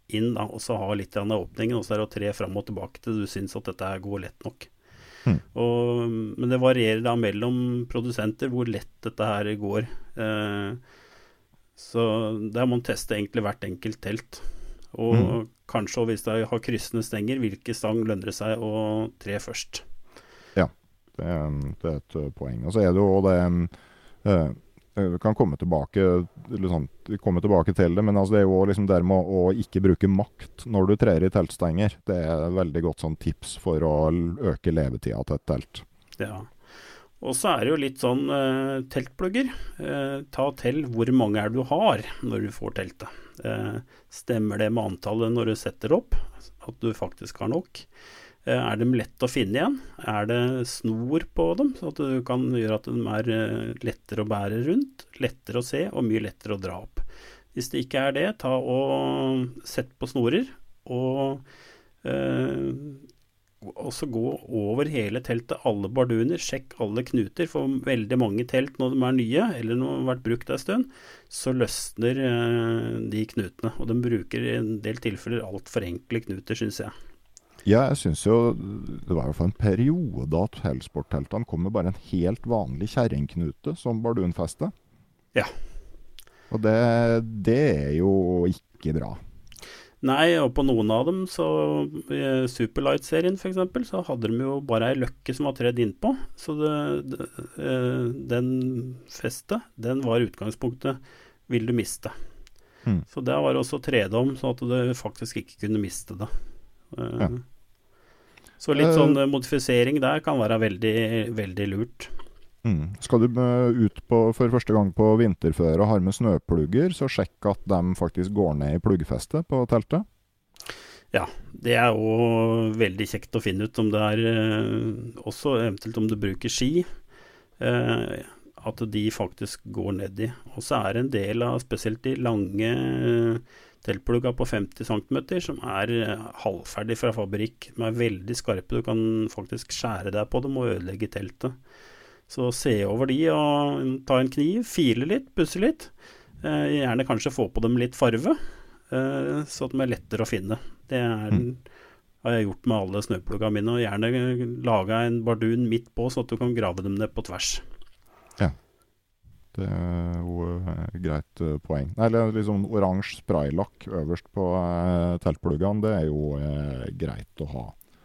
inn da, og så ha litt av åpningen, og så er det å tre frem og tilbake til du synes at dette går lett nok. Mm. Og, men det varierer da mellom produsenter hvor lett dette her går. Eh, så der må man teste egentlig hvert enkelt telt. Og mm. kanskje også hvis jeg har kryssende stenger, hvilke stang lønner det seg å tre først. Ja, det, det er et poeng. Og så er det jo det... Uh, Vi kan komme tilbake, liksom, komme tilbake til det, men altså det er jo liksom der med å ikke bruke makt når du trer i teltstenger. Det er et veldig godt sånn tips for å øke levetida til et telt. Ja, og så er det jo litt sånn uh, teltplugger. Uh, ta til hvor mange er du har når du får teltet. Uh, stemmer det med antallet når du setter opp, at du faktisk har nok? Er de lett å finne igjen? Er det snor på dem, så at du kan gjøre at de er lettere å bære rundt, lettere å se og mye lettere å dra opp? Hvis det ikke er det, ta og sett på snorer, og eh, også gå over hele teltet, alle barduner, sjekk alle knuter, for veldig mange telt når de er nye, eller når de har vært brukt en stund, så løsner eh, de knutene, og de bruker i en del tilfeller alt for enkle knuter, synes jeg. Ja, jeg synes jo, det var i hvert fall en periode at Hellsport-teltene kom med bare en helt vanlig kjerringknute som bardunfeste. Ja. Og det, det er jo ikke bra. Nei, og på noen av dem, så i Superlight-serien for eksempel, så hadde de jo bare en løkke som var tredd innpå. Så det, det, den feste, den var utgangspunktet, vil du miste. Mm. Så det var også tredom, så at du faktisk ikke kunne miste det. Ja. Så litt sånn modifisering der kan være veldig, veldig lurt. Mm. Skal du ut på, for første gang på vinterføre og har med snøplugger, så sjekk at de faktisk går ned i pluggfestet på teltet. Ja, det er jo veldig kjekt å finne ut om det er, også eventuelt om du bruker ski, at de faktisk går ned i. Og så er det en del av spesielt de lange teltplugger på femti centimeter som er halvferdig fra fabrikk, som er veldig skarpe. Du kan faktisk skjære deg på dem og ødelegge teltet. Så se over de og ta en kniv, file litt, pusse litt. Eh, gjerne kanskje få på dem litt farve, eh, så at de er lettere å finne. Det er, har jeg gjort med alle snøpluggene mine, og gjerne lage en bardun midt på, så at du kan grave dem ned på tvers. Ja. Det er jo et greit poeng. Nei, liksom oransje spraylakk øverst på uh, teltpluggene, det er jo uh, greit å ha.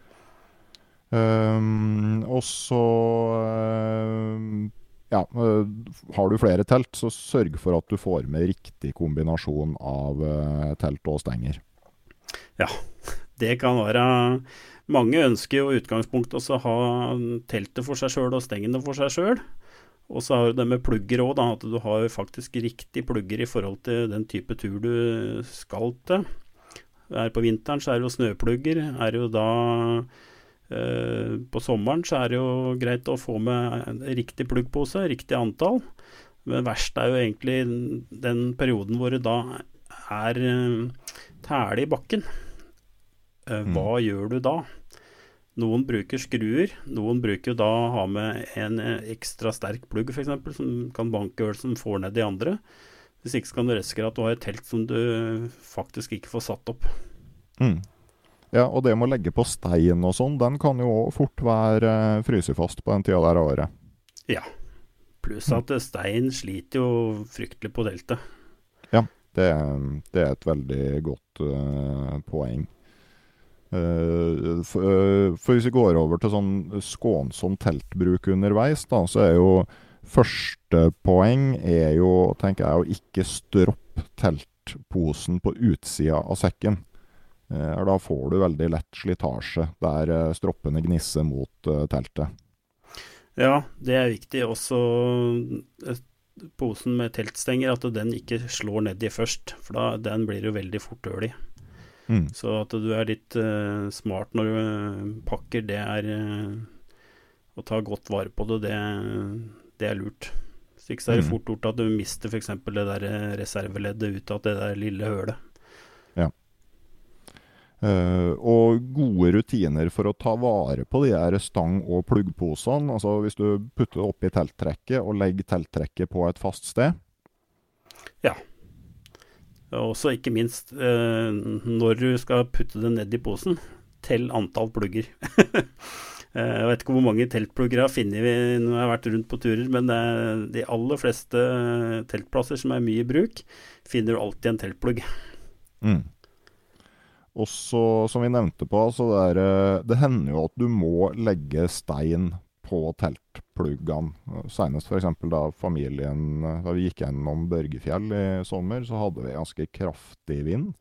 Um, og så uh, ja, uh, har du flere telt, så sørg for at du får med riktig kombinasjon av uh, telt og stenger. Ja, det kan være. Mange ønsker jo utgangspunktet også å ha teltet for seg selv og stengene for seg selv. Og så har du det med plugger også, da, at du har faktisk riktig plugger i forhold til den type tur du skal til. Er på vinteren så er det jo snøplugger, er det jo da eh, på sommeren så er det jo greit å få med riktig pluggpose, riktig antall. Men verst er jo egentlig den perioden hvor det da er eh, tæle i bakken. Eh, hva mm. gjør du da? Noen bruker skruer, noen bruker da ha med en ekstra sterk plugg for eksempel, som kan banke øl som får ned de andre. Hvis ikke kan du risikere at du har et telt som du faktisk ikke får satt opp. Mm. Ja, og det med å legge på stein og sånn, den kan jo fort være frysefast på den tida der av året. Ja, pluss at stein sliter jo fryktelig på teltet. Ja, det, det er et veldig godt uh, poeng. Uh, for, uh, for hvis vi går over til sånn skånsom teltbruk underveis da, så er jo første poeng er jo, tenker jeg, å ikke stropp teltposen på utsida av sekken. Uh, da får du veldig lett slitasje der uh, stroppene gnisser mot uh, teltet. Ja, det er viktig. Også uh, posen med teltstenger, at den ikke slår ned i først, for da den blir jo veldig fort ølig. Mm. Så at du er litt uh, smart når du uh, pakker, det er uh, å ta godt vare på det, det, det er lurt. Så ikke så er det fort gjort at du mister for eksempel det der reserveleddet ut av det der lille hølet. Ja. Uh, og gode rutiner for å ta vare på de her stang- og pluggposene. Altså hvis du putter det opp i telttrekket og legger telttrekket på et fast sted. Ja. Og også ikke minst eh, når du skal putte det ned i posen, tell antall plugger. Jeg vet ikke hvor mange teltplugger jeg har funnet når jeg har vært rundt på turer, men de aller fleste teltplasser som er mye i bruk, finner du alltid en teltplugg. Mm. Og så, som vi nevnte på, så det, er, det hender jo at du må legge stein på teltpluggene. Senest for eksempel da familien, da vi gikk gjennom Børgefjell i sommer, så hadde vi ganske kraftig vind.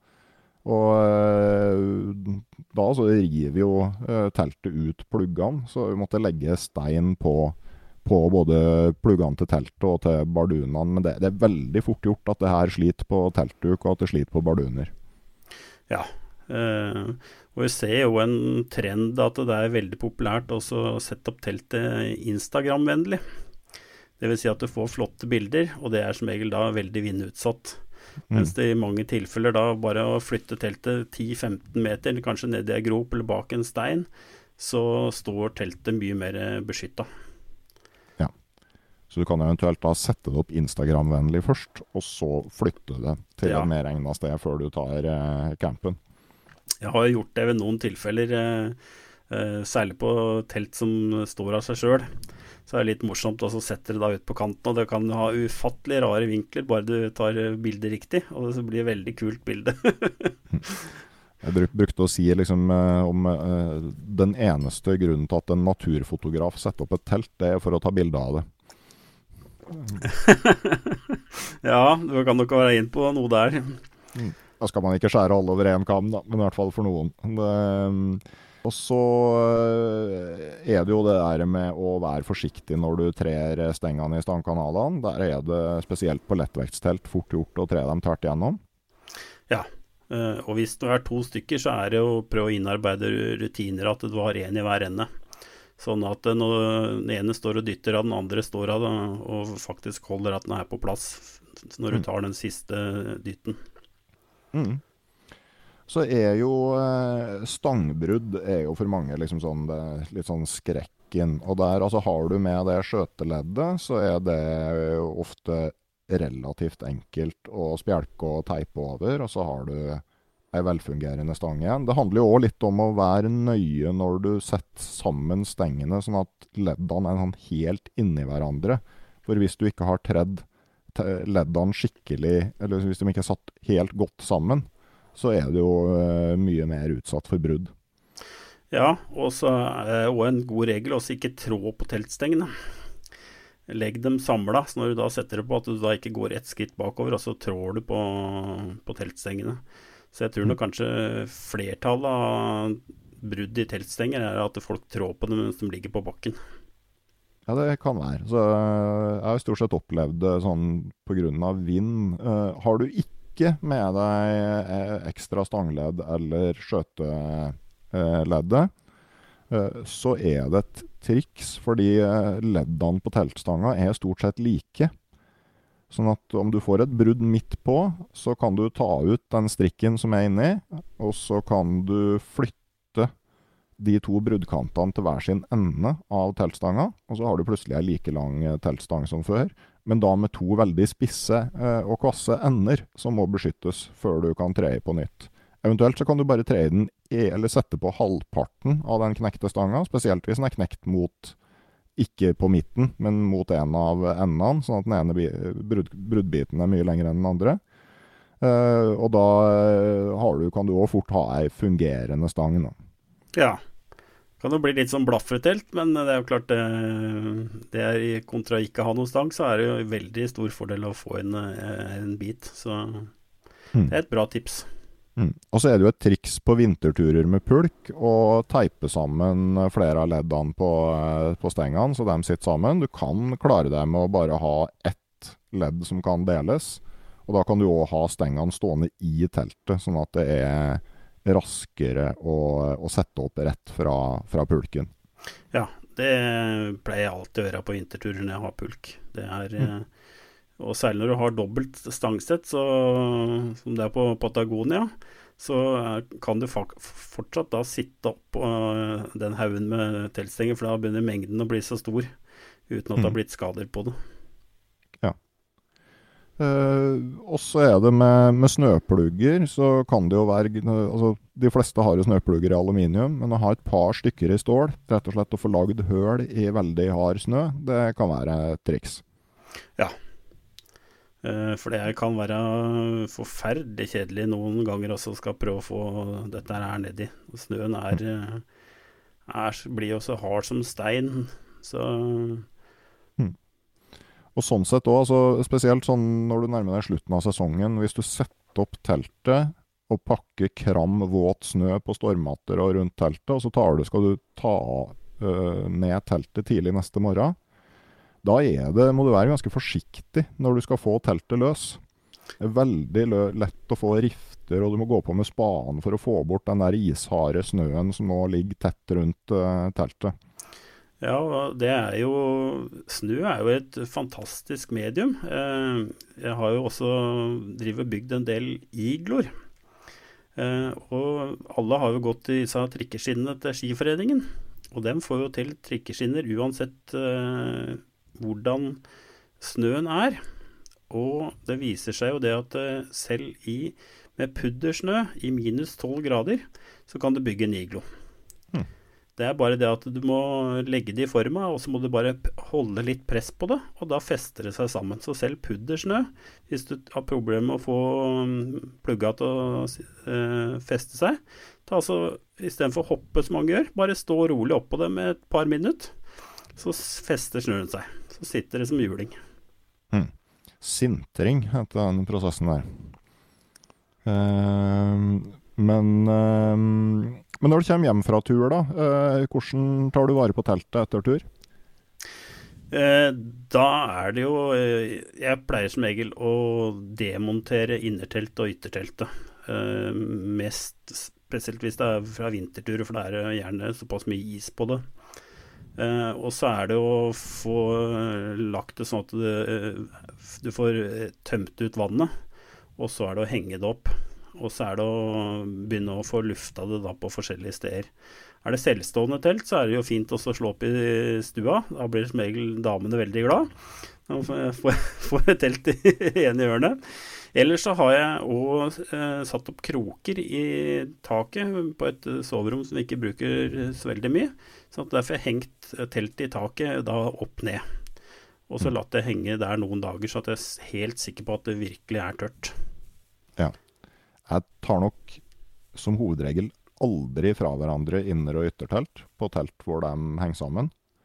Og da så river jo teltet ut pluggene, så vi måtte legge stein på, på både pluggene til teltet og til bardunene. Men det, det er veldig fort gjort at det her sliter på teltduk og at det sliter på barduner. Ja, eh, og vi ser jo en trend at det er veldig populært også å sette opp teltet Instagram-vennlig. Det vil si at du får flotte bilder, og det er som regel da veldig vindutsatt. Mens det i mange tilfeller da bare å flytte teltet ti til femten meter, kanskje ned i en grop eller bak en stein, så står teltet mye mer beskyttet. Ja, så du kan eventuelt da sette det opp Instagram-vennlig først, og så flytte det til ja. et mer egnet sted før du tar eh, campen. Jeg har gjort det ved noen tilfeller, eh, eh, særlig på telt som står av seg selv. Så er det litt morsomt, og så setter det da ut på kanten, og det kan ha ufattelig rare vinkler, bare du tar bildet riktig, og det blir et veldig kult bilde. Jeg bruk, brukte å si liksom, eh, om eh, den eneste grunnen til at en naturfotograf setter opp et telt, det er for å ta bilde av det. Ja, du kan nok være inn på noe der. Da skal man ikke skjære alle over en kam, da, men i hvert fall for noen. Det, og så er det jo det der med å være forsiktig når du trer stengene i stangkanalene. Der er det spesielt på lettvektstelt fort gjort å tre dem tvert igjennom. Ja, og hvis det er to stykker, så er det å prøve å innarbeide rutiner at du har en i hver ende. Sånn at når den ene står og dytter av den andre står av og faktisk holder at den er på plass når du tar den siste dytten. Mm. Så er jo eh, stangbrudd er jo for mange liksom sånn, det, litt sånn skrekken. Og der altså, har du med det skjøteleddet, så er det ofte relativt enkelt å spjelke og teipe over, og så har du en velfungerende stang igjen. Det handler jo også litt om å være nøye når du setter sammen stengene, sånn at leddene er sånn helt inni hverandre. For hvis du ikke har tredd leddene skikkelig, eller hvis de ikke er satt helt godt sammen, så er det jo uh, mye mer utsatt for brudd. Ja, og så er det også en god regel også ikke trå på teltstengene. Legg dem samlet, så når du da setter det på at du da ikke går ett skritt bakover, og så trår du på, på teltstengene. Så jeg tror nok kanskje flertallet av brudd i teltstenger er at folk trår på dem mens de ligger på bakken. Ja, det kan være. Så jeg har stort sett opplevd det sånn på grunn av vind. Uh, har du ikke med deg ekstra stangledd eller skjøteleddet, så er det et triks, fordi leddene på teltstanga er stort sett like. Sånn at om du får et brudd midt på, så kan du ta ut den strikken som er inni, og så kan du flytte de to bruddkantene til hver sin ende av teltstanga, og så har du plutselig en like lang teltstang som før. Men da med to veldig spisse eh, og kvasse ender som må beskyttes før du kan tre i på nytt. Eventuelt så kan du bare tre den i, eller sette på halvparten av den knekte stanga, spesielt hvis den er knekt mot, ikke på midten, men mot en av endene, sånn at den ene brudd, bruddbiten er mye lengre enn den andre. Eh, og da har du, kan du også fort ha en fungerende stang. Da. Ja. Kan jo bli litt sånn blaffretelt, men det er jo klart det, det er kontra ikke ha noen stang, så er det jo veldig stor fordel å få en, en bit. Så det er et bra tips. Mm. Og så er det jo et triks på vinterturer med pulk å teipe sammen flere av leddene på, på stengene, så de sitter sammen. Du kan klare deg med å bare ha ett ledd som kan deles, og da kan du også ha stengene stående i teltet, sånn at det er raskere å, å sette opp rett fra, fra pulken. Ja, det pleier jeg alltid å gjøre på vinterturer når jeg har pulk. Det er, mm. Og særlig når du har dobbelt stangsett, så, som det er på Patagonia, så kan du fortsatt da sitte opp på den haugen med teltstenger, for da begynner mengden å bli så stor, uten at det har blitt skader på det. Ja. Uh, og så er det med, med snøplugger, så kan det jo være, altså de fleste har jo snøplugger i aluminium, men å ha et par stykker i stål, rett og slett å få lagd høl i veldig hard snø, det kan være et triks. Ja, uh, for det kan være forferdelig kjedelig noen ganger også skal prøve å få dette her nedi. Snøen er, er, blir jo så hard som stein, så... Og sånn sett også, altså spesielt sånn når du nærmer deg slutten av sesongen, hvis du setter opp teltet og pakker kram våt snø på stormmatter og rundt teltet, og så tar du, skal du ta uh, med teltet tidlig neste morgen, da er det, må du være ganske forsiktig når du skal få teltet løs. Det er veldig lø lett å få rifter, og du må gå på med spaden for å få bort den der isharde snøen som nå ligger tett rundt uh, teltet. Ja, det er jo, snø er jo et fantastisk medium. Jeg har jo også drivet og bygd en del igloer. Og alle har jo gått i disse trikkeskinnene til skiforeningen. Og dem får jo til trikkeskinner uansett hvordan snøen er. Og det viser seg jo det at selv i, med puddersnø i minus tolv grader, så kan du bygge en iglo. Det er bare det at du må legge det i forma, og så må du bare holde litt press på det, og da fester det seg sammen. Så selv puddersnø, hvis du har problemer med å få plugga til å uh, feste seg, ta altså, i stedet for å hoppe som man gjør, bare stå rolig opp på det med et par minutter, så fester snøen seg. Så sitter det som juling. Hmm. Sintring heter den prosessen der. Uh, men... Uh, Men når du kommer hjem fra tur da, eh, hvordan tar du vare på teltet etter tur? Eh, da er det jo, eh, jeg pleier som regel å demontere innerteltet og ytterteltet. Eh, mest spesielt hvis det er fra vinterturer, for det er gjerne såpass mye is på det. Eh, og så er det å få lagt det sånn at du, du får tømt ut vannet, og så er det å henge det opp. Og så er det å begynne å få lufta det da på forskjellige steder. Er det selvstående telt, så er det jo fint også å slå opp i stua. Da blir som regel damene veldig glad. Da får jeg telt i ene hjørnet. Ellers så har jeg også eh, satt opp kroker i taket på et soverom som vi ikke bruker så veldig mye. Så derfor har jeg hengt teltet i taket da opp ned. Og så latt det henge der noen dager, så at jeg er helt sikker på at det virkelig er tørt. Ja. Jeg tar nok som hovedregel aldri fra hverandre inner- og yttertelt på telt hvor de henger sammen.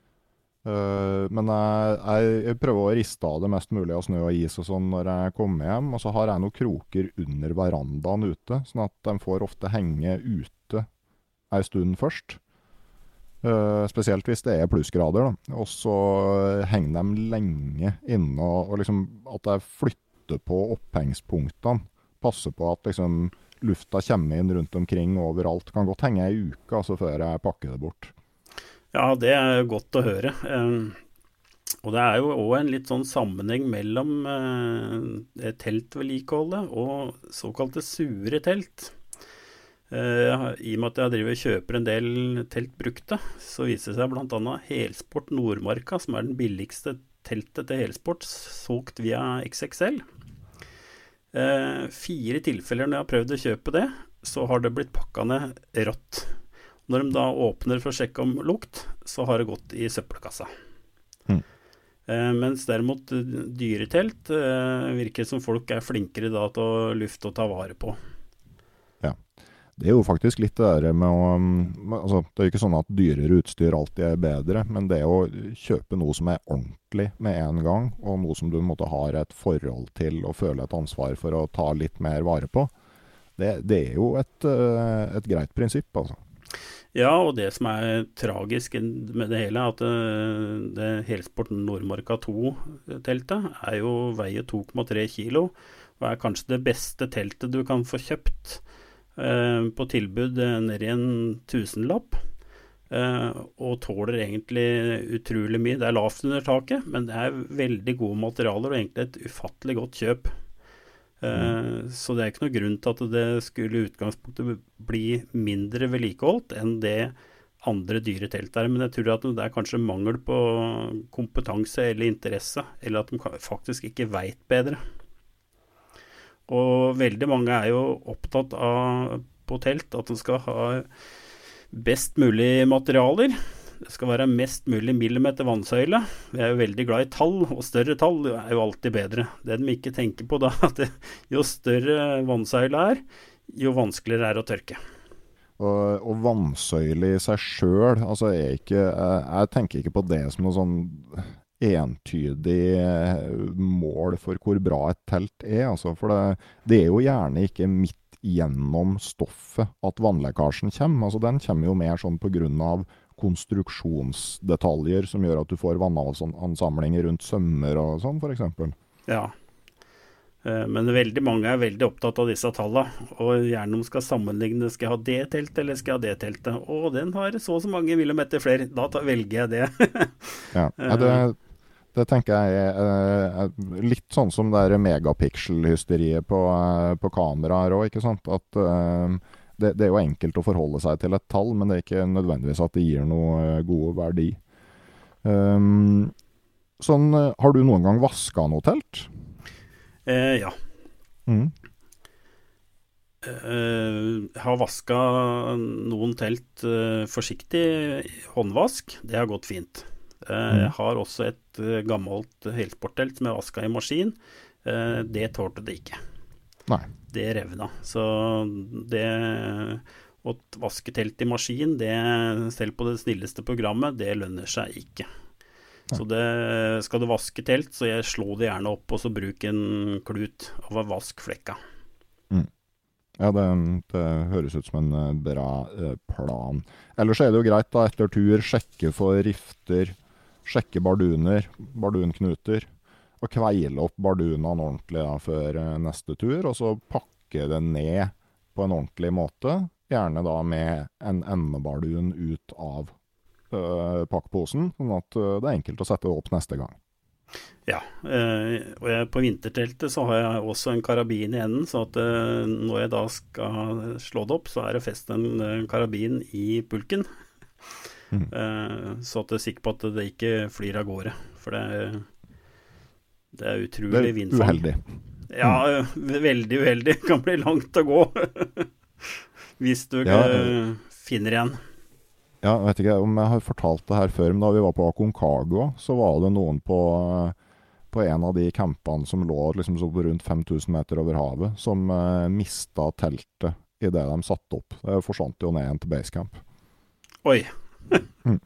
Uh, men jeg, jeg, jeg prøver å riste av det mest mulig av snø og is og sånn når jeg kommer hjem, og så har jeg noen kroker under verandaen ute, sånn at de får ofte henge ute en stund først. Uh, spesielt hvis det er plussgrader da. Og så henger de lenge inne, og, og liksom at jeg flytter på opphengspunktene. Passe på at liksom, lufta kommer inn rundt omkring overalt. Kan godt henge en uke altså, før jeg pakker det bort. Ja, det er godt å høre. Um, og det er jo også en litt sånn sammenheng mellom uh, teltvedlikeholdet og såkalte sure telt. Uh, I og med at jeg driver og kjøper en del teltbrukte, så viser det seg blant annet Helsport Nordmarka, som er den billigste teltet til Helsport, solgt via X X L. Uh, fire tilfeller når jeg har prøvd å kjøpe det, så har det blitt pakket ned rått. Når de da åpner for å sjekke om lukt, så har det gått i søppelkassa. Mm. Uh, mens derimot dyretelt uh, virker som folk er flinkere da til å lufte og ta vare på. Ja, det er jo faktisk litt det der med å, altså, det er jo ikke sånn at dyrere utstyr alltid er bedre, men det å kjøpe noe som er ordentlig med en gang, og noe som du måtte ha et forhold til og føle et ansvar for å ta litt mer vare på, det, det er jo et, et greit prinsipp, altså. Ja, og det som er tragisk med det hele, at det Helsport Nordmarka to-teltet er jo veier to komma tre kilo, og er kanskje det beste teltet du kan få kjøpt eh, på tilbud ned i en tusenlapp, eh, og tåler egentlig utrolig mye. Det er lavt under taket, men det er veldig gode materialer, og egentlig et ufattelig godt kjøp. Uh, så det er ikke noe grunn til at det skulle i utgangspunktet bli mindre vedlikeholdt enn det andre dyre telt er, men jeg tror at det er kanskje mangel på kompetanse eller interesse, eller at de faktisk ikke vet bedre. Og veldig mange er jo opptatt av på telt at de skal ha best mulig materialer. Det skal være mest mulig millimeter vannsøyle. Vi er jo veldig glad i tall, og større tall er jo alltid bedre. Det de ikke tenker på da, at det, jo større vannsøyle er, jo vanskeligere er å tørke. Og, og vannsøyle i seg selv, altså jeg, ikke, jeg, jeg tenker ikke på det som noe sånn entydig mål for hvor bra et telt er. Altså, for det, det er jo gjerne ikke midt gjennom stoffet at vannlekkasjen kommer. Altså, den kommer jo mer sånn på grunn av konstruksjonsdetaljer som gjør at du får vannansamlinger rundt sømmer og sånn, for eksempel. Ja, men veldig mange er veldig opptatt av disse tallene, og gjerne de skal sammenligne, skal jeg ha det teltet eller skal jeg ha det teltet, og den har så og så mange millimeter flere, da tar, velger jeg det. Ja, det, det tenker jeg er, er litt sånn som det der megapixel-hysteriet på, på kameraer også, ikke sant? At uh, det, det er jo enkelt å forholde seg til et tall, men det er ikke nødvendigvis at det gir noe god verdi. Um, sånn, har du noen gang vasket noe telt? Eh, ja. Mm. Eh, jeg har vasket noen telt eh, forsiktig håndvask. Det har gått fint. Eh, mm. Jeg har også et eh, gammelt helsporttelt som jeg vasket i maskin. Eh, det tålte det ikke. Nei. Det revna. Så det å vaske telt i maskin, det, selv på det snilleste programmet, det lønner seg ikke. Så det, skal du vaske telt, så jeg slår det gjerne opp, og så bruk en klut og vask flekka. Mm. Ja, det, det høres ut som en bra eh, plan. Ellers er det jo greit da, etter tur, sjekke for rifter, sjekke barduner, bardunknuter, og kveile opp bardunene ordentlig da, før eh, neste tur, og så pakke det ned på en ordentlig måte, gjerne da med en endebardun ut av pakkposen, sånn at det er enkelt å sette det opp neste gang. Ja, eh, og jeg, på vinterteltet så har jeg også en karabin i enden, så at eh, når jeg da skal slå det opp, så er det fest en eh, karabin i pulken. Mm. Eh, så at jeg er sikker på at det ikke flyr av gårde, for det, det er utrolig vindfang. Det er uheldig. Ja, mm. veldig uheldig. Det kan bli langt å gå hvis du ja, eh, finner igjen. Ja, jeg vet ikke om jeg har fortalt det her før, men da vi var på Aconcagua, så var det noen på, på en av de campene som lå liksom så rundt fem tusen meter over havet, som uh, mistet teltet i det de satte opp. Det forsvant jo ned igjen til basecamp. Oi! mm.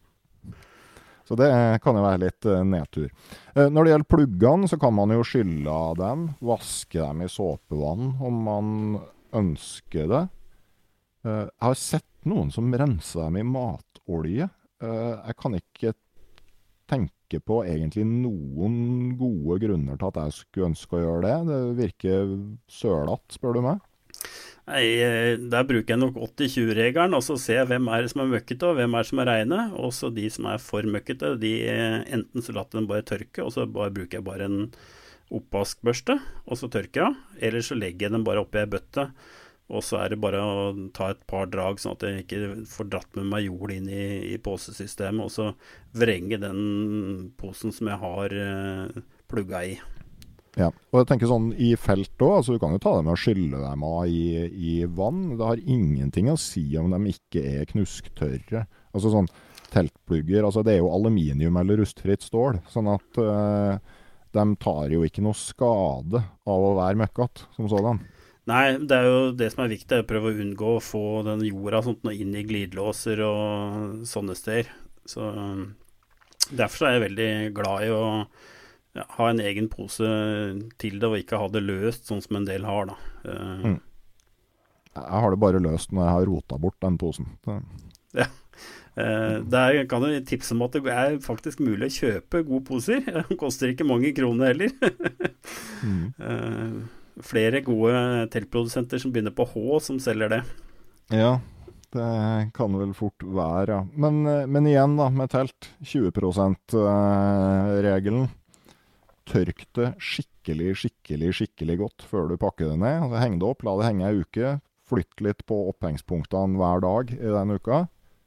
Så det kan jo være litt uh, nedtur. Uh, når det gjelder pluggene, så kan man jo skylle av dem, vaske dem i såpevann om man ønsker det. Uh, jeg har sett noen som renser dem i matolje. Uh, jeg kan ikke tenke på egentlig noen gode grunner til at jeg skulle ønske å gjøre det. Det virker sølatt, spør du meg. Nei, der bruker jeg nok åtti tjue-regelen, og så ser jeg hvem er det som er møkkete, og hvem er det som er reine. Og så de som er for møkkete, de enten så later den bare tørke, og så bare bruker jeg bare en oppvaskbørste, og så tørker jeg, eller så legger jeg den bare oppi en bøtte. Og så er det bare å ta et par drag, sånn at jeg ikke får dratt med meg jord inn i, i posesystemet, og så vrenge den posen som jeg har eh, plugget i. Ja, og jeg tenker sånn i felt også, altså du kan jo ta dem og skylle dem av i, i vann. Det har ingenting å si om de ikke er knusktørre. Altså sånn teltplugger, altså det er jo aluminium eller rustfritt stål, sånn at eh, de tar jo ikke noe skade av å være møkkat som sådan. Nei, det er jo det som er viktig, er å prøve å unngå å få den jorda sånt, inn i glidelåser og sånne steder. Så derfor er jeg veldig glad i å ja, ha en egen pose til det, og ikke ha det løst, sånn som en del har da. Uh, mm. Jeg har det bare løst når jeg har rotet bort den posen. Det. Ja. Uh, der kan jeg tipse om at det er faktisk mulig å kjøpe gode poser. Det koster ikke mange kroner heller. mm. uh, Flere gode teltprodusenter som begynner på H, som selger det. Ja, det kan vel fort være, ja. Men, men igjen da, med telt, tjue prosent-regelen. Tørk det skikkelig, skikkelig, skikkelig godt før du pakker det ned. Altså, heng det opp, la det henge en uke. Flytt litt på opphengspunktene hver dag i den uka.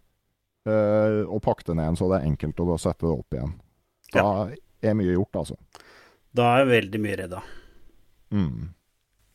Eh, og pakk det ned så det er enkelt å sette det opp igjen. Da ja. er mye gjort, altså. Da er veldig mye redda. Mm.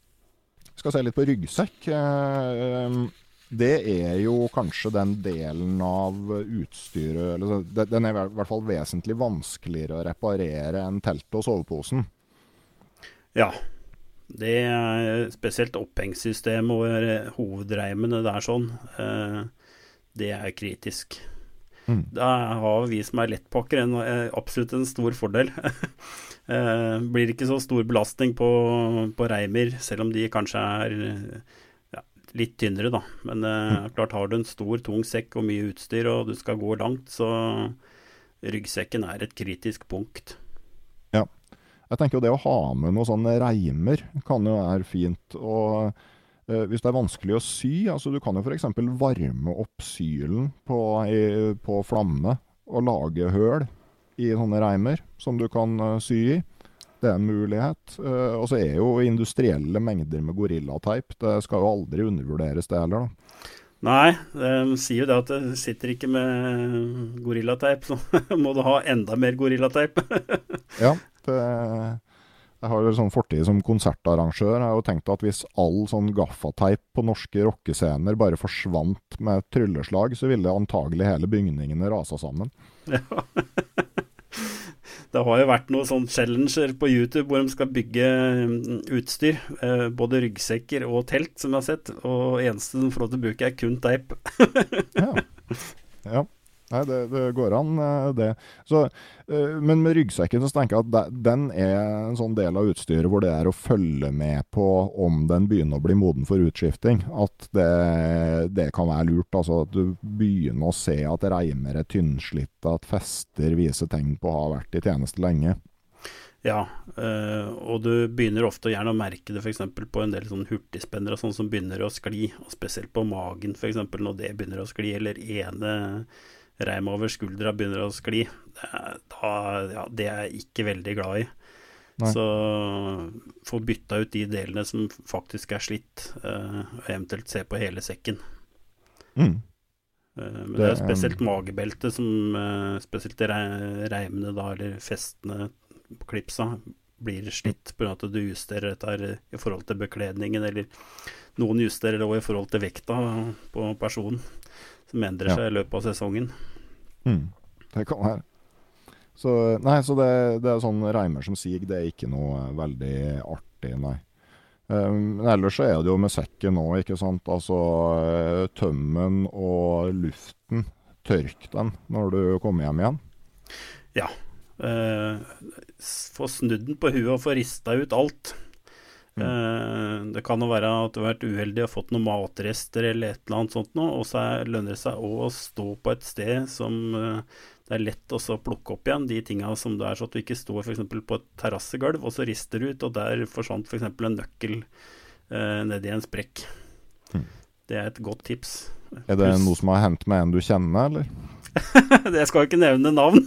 skal se litt på ryggsekk. Det er jo kanskje den delen av utstyret, eller den er i hvert fall vesentlig vanskeligere å reparere enn teltet og soveposen. Ja, det er spesielt opphengssystemet og hovedreimene der sånn, det er kritisk. Mm. Da har vi som er lettpakker en, absolutt en stor fordel. Blir ikke så stor belastning på, på reimer, selv om de kanskje er ja, litt tynnere da. Men mm. klart har du en stor, tung sekk og mye utstyr, og du skal gå langt, så ryggsekken er et kritisk punkt. Ja, jeg tenker jo det å ha med noen sånne reimer kan jo være fint, og eh, hvis det er vanskelig å sy, altså du kan jo for eksempel varme opp sylen på, i, på flamme og lage høl i sånne reimer som du kan uh, sy i. Det er en mulighet. Uh, og så er jo industrielle mengder med gorillateip. Det skal jo aldri undervurderes det heller da. Nei, de sier jo det at det sitter ikke med gorillateip, så må du ha enda mer gorillateip. Ja, det, jeg har jo sånn fortid som konsertarrangør. Jeg har jo tenkt at hvis all sånn gaffateip på norske rockescener bare forsvant med trylleslag, så ville antagelig hele bygningene rasa sammen. Ja. Det har jo vært noen sånn challenger på YouTube hvor de skal bygge utstyr, eh, både ryggsekker og telt som jeg har sett, og eneste som får lov til å bruke er kun teip. Ja, ja. Nei, det, det går an det. Så, men med ryggsekken så tenker jeg at den er en sånn del av utstyret hvor det er å følge med på om den begynner å bli moden for utskifting. At det, det kan være lurt, altså at du begynner å se at reimer er tynnslitt, at fester viser tegn på å ha vært i tjeneste lenge. Ja, og du begynner ofte gjerne å merke det for eksempel på en del sånn hurtigspennere og sånn som begynner å skli, og spesielt på magen for eksempel når det begynner å skli, eller ene reim over skuldra begynner å skli, da, ja, det er jeg ikke veldig glad i. Nei. Så få bytta ut de delene som faktisk er slitt, uh, og eventuelt se på hele sekken. Mm. Uh, men det, det er spesielt magebelte som, uh, spesielt reimene da, eller festene på klipsa, blir slitt på grunn av at du justerer dette her i forhold til bekledningen, eller noen justerer det også i forhold til vekta på personen, som endrer seg ja. I løpet av sesongen. Mm, det kan være. Så, nei, så det, det er sånn reimer som sig, det er ikke noe veldig artig, nei. Um, ellers så er det jo med sekken nå, ikke sant? Altså, tømmen og luften, tørk den når du kommer hjem igjen. Ja, uh, få snudd den på huet og få ristet ut alt. Mm. Det kan jo være at du har vært uheldig og fått noen matrester eller et eller annet sånt nå, og så lønner det seg å stå på et sted som det er lett å plukke opp igjen de tingene som det er, så at du ikke står for eksempel på et terrassegulv og så rister du ut, og der forsvant for eksempel en nøkkel eh, ned i en sprekk. Mm. Det er et godt tips. Er det Plus, noe som har hendt med en du kjenner, eller? Det skal ikke nevne navn.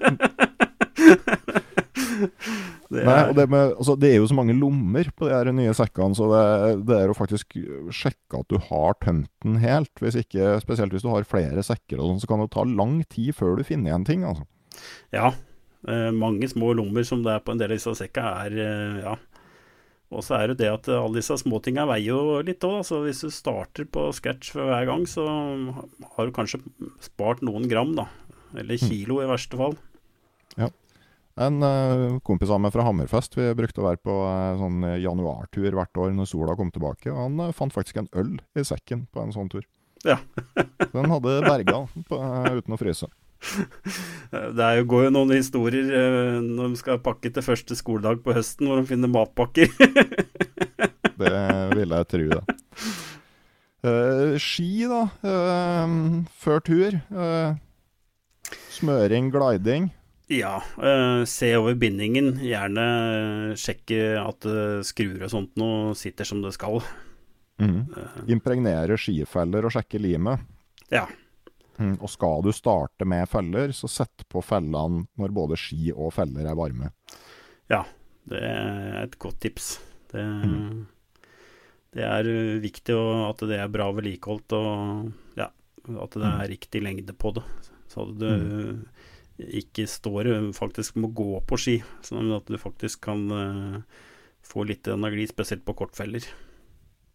Det er, Nei, og det, med, altså, det er jo så mange lommer på de her nye sekkene, så det, det er å faktisk sjekke at du har tømt den helt. Hvis ikke, spesielt hvis du har flere sekker, og sånn, så kan det ta lang tid før du finner igjen ting. Altså. Ja, eh, mange små lommer som det er på en del av disse sekkene er, eh, ja. Og så er det det at alle disse små tingene veier jo litt også, så hvis du starter på scratch for hver gang, så har du kanskje spart noen gram da, eller kilo i verste fall. Ja. En uh, kompis av meg fra Hammerfest, vi brukte å være på uh, sånn januartur hvert år når sola kom tilbake, og han uh, fant faktisk en øl i sekken på en sånn tur. Ja. Den hadde berga på, uh, uten å fryse. Det er jo, går jo noen historier uh, når de skal pakke til første skoledag på høsten, hvor de finner matpakker. Det vil jeg tro det. Uh, ski da, uh, før tur, uh, smøring, gliding. Ja, uh, se over bindingen, gjerne uh, sjekke at uh, skruer og sånt nå sitter som det skal. Mm. Uh, Impregnere skifeller og sjekke limet. Ja. Mm. Og skal du starte med feller, så sett på fellene når både ski og feller er varme. Ja, det er et godt tips. Det, mm. det er uh, viktig og at det er bra vedlikeholdt, og ja, at det er mm. riktig lengde på det. Så at du mm. ikke står faktisk må gå på ski, sånn at du faktisk kan uh, få litt energi, spesielt på kortfeller.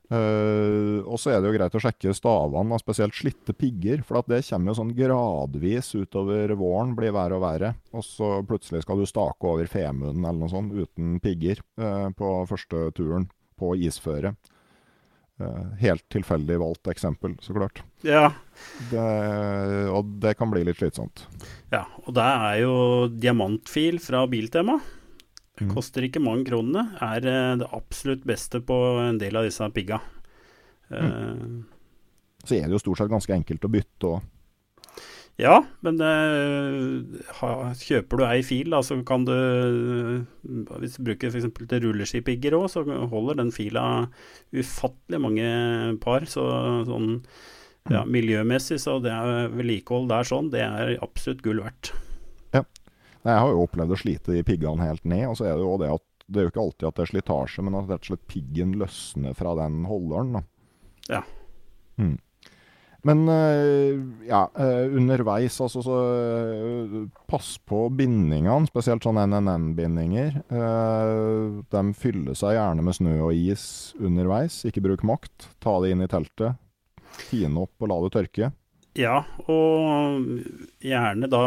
Uh, og så er det jo greit å sjekke stavene, spesielt slitte pigger, for at det kommer jo sånn gradvis utover våren, blir verre og verre. Og så plutselig skal du stake over Femunden eller noe sånt uten pigger uh, på første turen på isføre. Uh, helt tilfeldig valgt eksempel, så klart. Ja. Det, og det kan bli litt slitsomt. Ja, og det er jo diamantfil fra Biltema. Koster ikke mange kronene, er det absolutt beste på en del av disse pigga. Mm. Så er det jo stort sett ganske enkelt å bytte også. Ja, men det, ha, kjøper du ei fil, da, så kan du, hvis du bruker for eksempel til rulleskipigger også, så holder den fila ufattelig mange par, så sånn, ja, miljømessig, så det er vedlikehold der sånn, det er absolutt gull verdt. Ja. Nei, jeg har jo opplevd å slite de piggene helt ned, og så er det jo det at det er jo ikke alltid at det er slitasje, men at rett og slett piggen løsner fra den holderen. Da. Ja. Mm. Men ja, underveis, altså så pass på bindingene, spesielt sånn N N N-bindinger. De fyller seg gjerne med snø og is underveis, ikke bruk makt, ta det inn i teltet, tine opp og la det tørke. Ja, og gjerne da,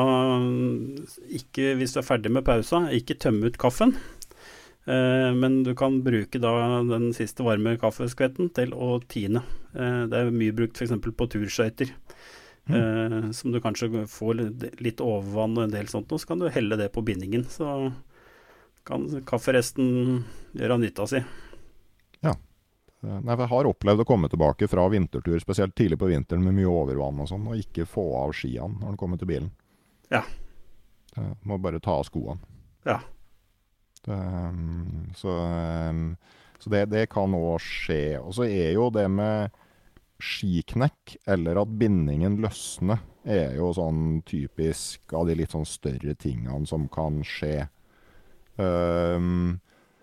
ikke, hvis du er ferdig med pausa, ikke tømme ut kaffen, eh, men du kan bruke da den siste varme kaffeskvetten til å tine. Eh, det er mye brukt for eksempel på turskøyter, mm. eh, som du kanskje får litt overvann og en del sånt, og så kan du helle det på bindingen, så kan kafferesten gjøre nytta si. Ja. Nei, jeg har opplevd å komme tilbake fra vintertur, spesielt tidlig på vinteren med mye overvann og sånn, og ikke få av skiene når den kommer til bilen. Ja. Jeg må bare ta av skoene. Ja. Det, så så det, det kan også skje. Og så er jo det med skiknekk, eller at bindingen løsner, er jo sånn typisk av de litt sånn større tingene som kan skje. Um,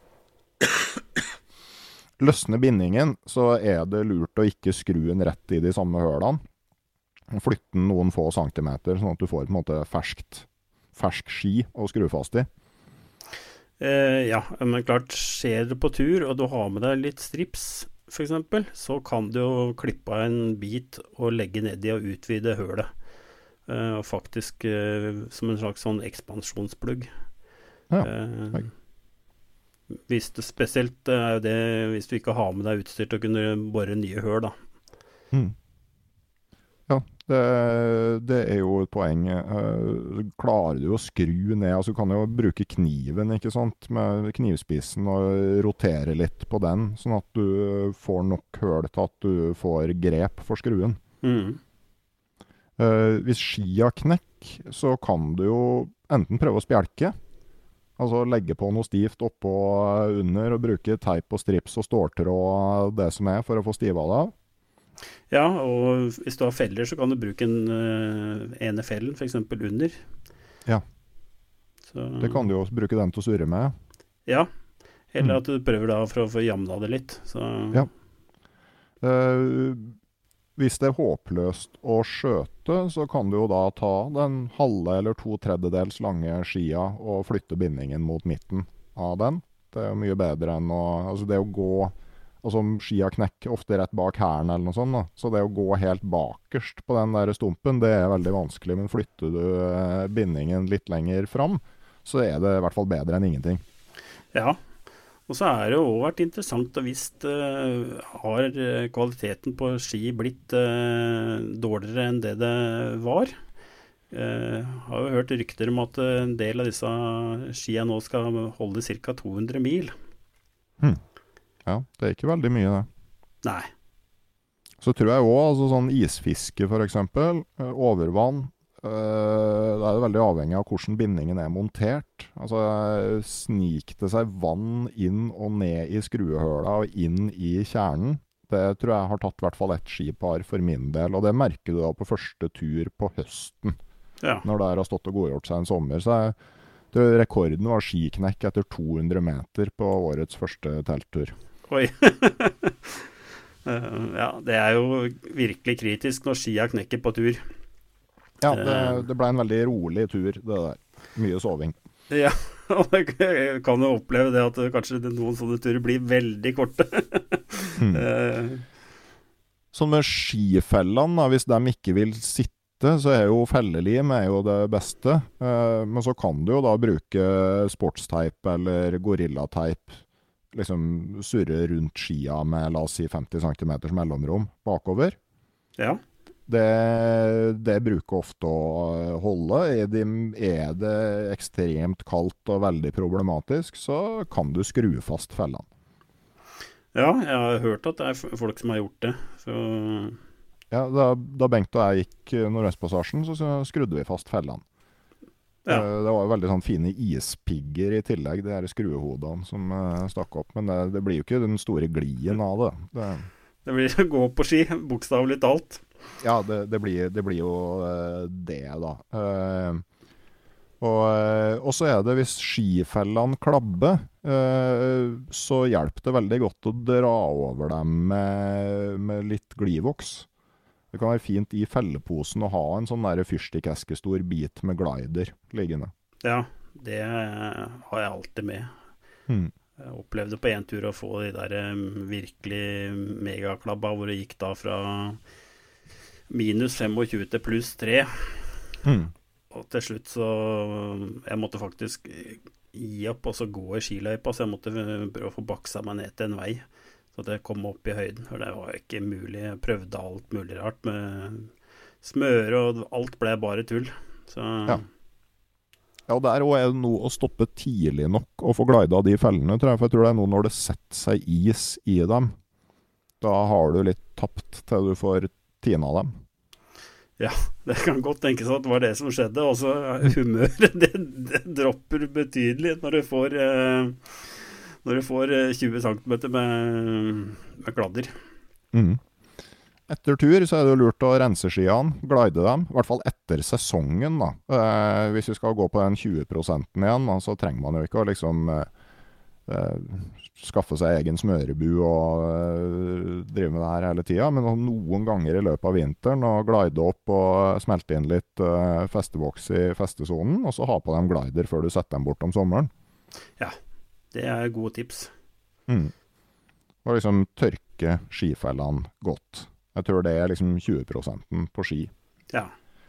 Løsne bindingen, så er det lurt å ikke skru den rett i de samme hølene. Flytte den noen få centimeter, sånn at du får på en måte ferskt, fersk ski å skru fast i. Eh, ja, men klart, skjer det på tur, og du har med deg litt strips, for eksempel, så kan du jo klippe av en bit og legge ned i og utvide hølet. Eh, og faktisk eh, som en slags sånn ekspansjonsplugg. Ja, eh, Hvis det spesielt er jo det, hvis du ikke har med deg utstyr til å kunne bore nye høl, da. Mm. Ja, det, det er jo et poeng. Uh, klarer du å skru ned, altså du kan jo bruke kniven, ikke sant, med knivspissen og rotere litt på den, sånn at du får nok høl til at du får grep for skruen. Mm. Uh, hvis skia knekk, så kan du jo enten prøve å spjelke, altså legge på noe stivt oppå under og bruke teip og strips og ståltråd det som er for å få stiva det av. Ja, og hvis du har feller så kan du bruke en uh, ene fellen for eksempel under. Ja, så det kan du jo bruke den til å surre med. Ja, eller mm. at du prøver da for å få jamna det litt. Så. Ja. Uh, hvis det er håpløst å skjøte, så kan du jo da ta den halve eller to tredjedels lange skia og flytte bindingen mot midten av den. Det er jo mye bedre enn å, altså det å gå, altså skia knekker ofte rett bak hæren eller noe sånt, da. Så det å gå helt bakerst på den der stumpen, det er veldig vanskelig, men flytter du bindingen litt lenger fram, så er det i hvert fall bedre enn ingenting. Ja, og så er det jo også vært interessant og visst uh, har kvaliteten på ski blitt uh, dårligere enn det det var. Uh, har jo hørt rykter om at en del av disse skia nå skal holde ca. to hundre mil. Hmm. Ja, det er ikke veldig mye det. Nei. Så tror jeg også, altså sånn isfiske for eksempel, uh, overvann, Uh, det er jo veldig avhengig av hvordan bindingen er montert. Altså snik det seg vann inn og ned i skruehøla og inn i kjernen. Det tror jeg har tatt i hvert fall ett skipar for min del, og det merker du da på første tur på høsten. Ja. Når det har stått og godgjort seg en sommer. Så jeg tror rekorden var skiknekk etter to hundre meter på årets første telttur. Oi. uh, ja, det er jo virkelig kritisk når skia knekker på tur. Ja, det, det ble en veldig rolig tur, det der. Mye soving. Ja, Og jeg kan jo oppleve det at kanskje noen sånne turer blir veldig korte. Mm. Eh, Sånn med skifellene, da, hvis de ikke vil sitte, så er jo fellelim er jo det beste. Eh, men så kan du jo da bruke sportsteip eller gorillateip, liksom surre rundt skia med, la oss si, femti centimeter mellomrom bakover. ja, Det, det bruker ofte å holde. Er det, er det ekstremt kaldt og veldig problematisk, så kan du skru fast fellene. ja, jeg har hørt at det er f- folk som har gjort det. Så Ja, da, da Bengt og jeg gikk Nordvestpassasjen, så så skrudde vi fast fellene. Ja. Eh, Det var jo veldig sånn fine ispigger i tillegg, de her skruehodene som eh, stakk opp. Men det, det blir jo ikke den store glien av det. det det blir å gå på ski, bokstavelig talt. ja, det, det, blir, det blir jo eh, det, da. Eh, og, eh, og så er det, hvis skifellene klabber, eh, så hjelper det veldig godt å dra over dem med, med litt glivoks. Det kan være fint i felleposen å ha en sånn der fyrstikkeskestor bit med glider liggende. Ja, det har jeg alltid med. Mm. Jeg opplevde på en tur å få de der eh, virkelig megaklabba, hvor det gikk da fra minus tjuefem til pluss tre. Mm. Og til slutt så jeg måtte faktisk gi opp og så gå i skiløypa, så jeg måtte prøve å få baksa meg ned til en vei, så at jeg kom opp i høyden, for det var ikke mulig. Jeg prøvde alt mulig rart med smøre, og alt ble bare tull. Så Ja. Ja, og der også er det noe å stoppe tidlig nok og få glida de fellene, tror jeg. For jeg tror det er noe når det setter seg is i dem. Da har du litt tapt til du får tina dem. ja, det kan godt tenkes at det var det som skjedde. Også humøret, det, det dropper betydelig når du får eh, når du får eh, tjue centimeter med, med kladder. Mm. Etter tur så er det jo lurt å rense skiene, glide dem, i hvert fall etter sesongen da. Eh, hvis vi skal gå på den tjue prosenten igjen, da, så trenger man jo ikke å liksom eh, eh, skaffe seg egen smørebu og eh, drive med det her hele tiden, men noen ganger i løpet av vinteren og glide opp og smelte inn litt eh, festevoks i festesonen, og så ha på dem glider før du setter dem bort om sommeren. Ja, det er gode tips. Mm. Og liksom tørke skifellene godt. Jeg tror det er liksom tjue prosenten på ski. Ja,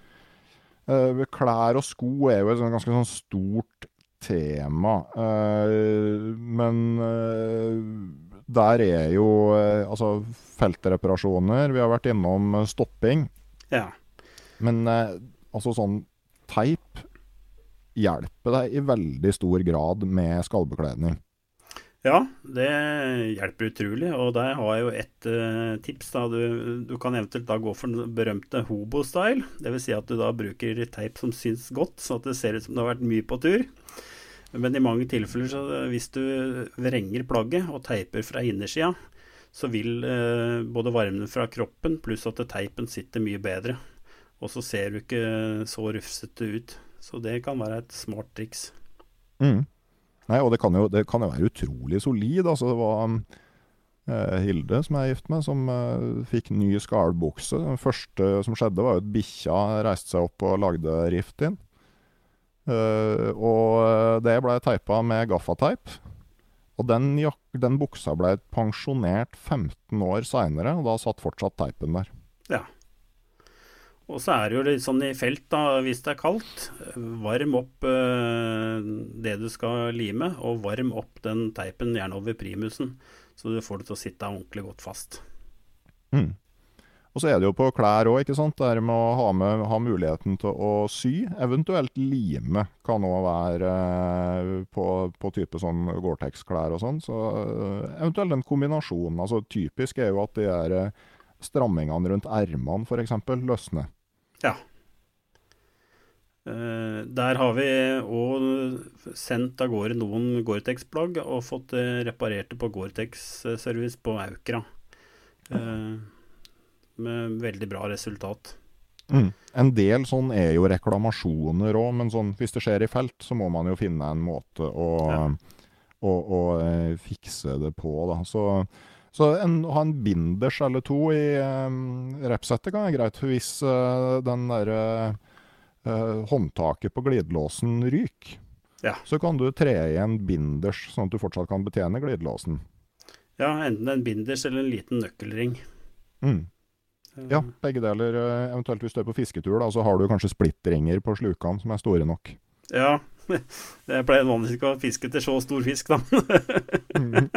Eh, klær og sko er jo et sånn ganske sånn stort tema, eh, men eh, der er jo eh, altså feltreparasjoner, vi har vært innom eh, stopping, ja, men eh, altså sånn teip hjelper deg i veldig stor grad med skallbekledning. ja, det hjelper utrolig, og der har jeg jo et eh, tips da. Du, du kan eventuelt da gå for den berømte hobo-style, det vil si at du da bruker teip som syns godt, så at det ser ut som det har vært mye på tur. Men i mange tilfeller, så hvis du vrenger plagget og teiper fra innersida, så vil eh, både varmen fra kroppen pluss at teipen sitter mye bedre, og så ser du ikke så rufsete ut. Så det kan være et smart triks. Mm. Nei, og det kan, jo, det kan jo være utrolig solid. Altså, det var eh, Hilde, som jeg er gift med, som eh, fikk ny skalbukse. Det første som skjedde var jo at bikkja reiste seg opp og lagde rift inn. Eh, og det ble teipa med gaffateip. Og den, jak- den buksa ble pensjonert femten år senere, og da satt fortsatt teipen der. Ja. Og så er det jo litt sånn i felt da, hvis det er kaldt, varm opp eh, det du skal lime, og varm opp den teipen gjerne over primusen, så du får det til å sitte ordentlig godt fast. Mm. Og så er det jo på klær også, ikke sant? Det er med å ha, med, ha muligheten til å sy, eventuelt lime kan også være eh, på, på type sånn Gore-Tex-klær og sånn, så eh, eventuelt en kombinasjon. Altså typisk er jo at de er eh, strammingene rundt ermene for eksempel løsner. Ja. Eh, der har vi også sendt av gårde noen Gore-Tex-plagg og fått eh, reparert det på Gore-Tex-service på Aukra. Eh, med veldig bra resultat. Mm. En del sånn er jo reklamasjoner også, men sånn, hvis det skjer i felt, så må man jo finne en måte å, Ja. å, å eh, fikse det på, da. Så Så en, ha en binders eller to i um, repsettet kan være greit, hvis uh, den der uh, håndtaket på glidelåsen ryker. Ja. Så kan du tre i en binders, sånn at du fortsatt kan betjene glidelåsen. Ja, enten en binders eller en liten nøkkelring. Mm. Ja, begge deler. Eventuelt hvis du er på fisketur, da, så har du kanskje splittringer på slukene som er store nok. Ja, jeg pleier vanligvis ikke å fiske til så stor fisk, da. mm.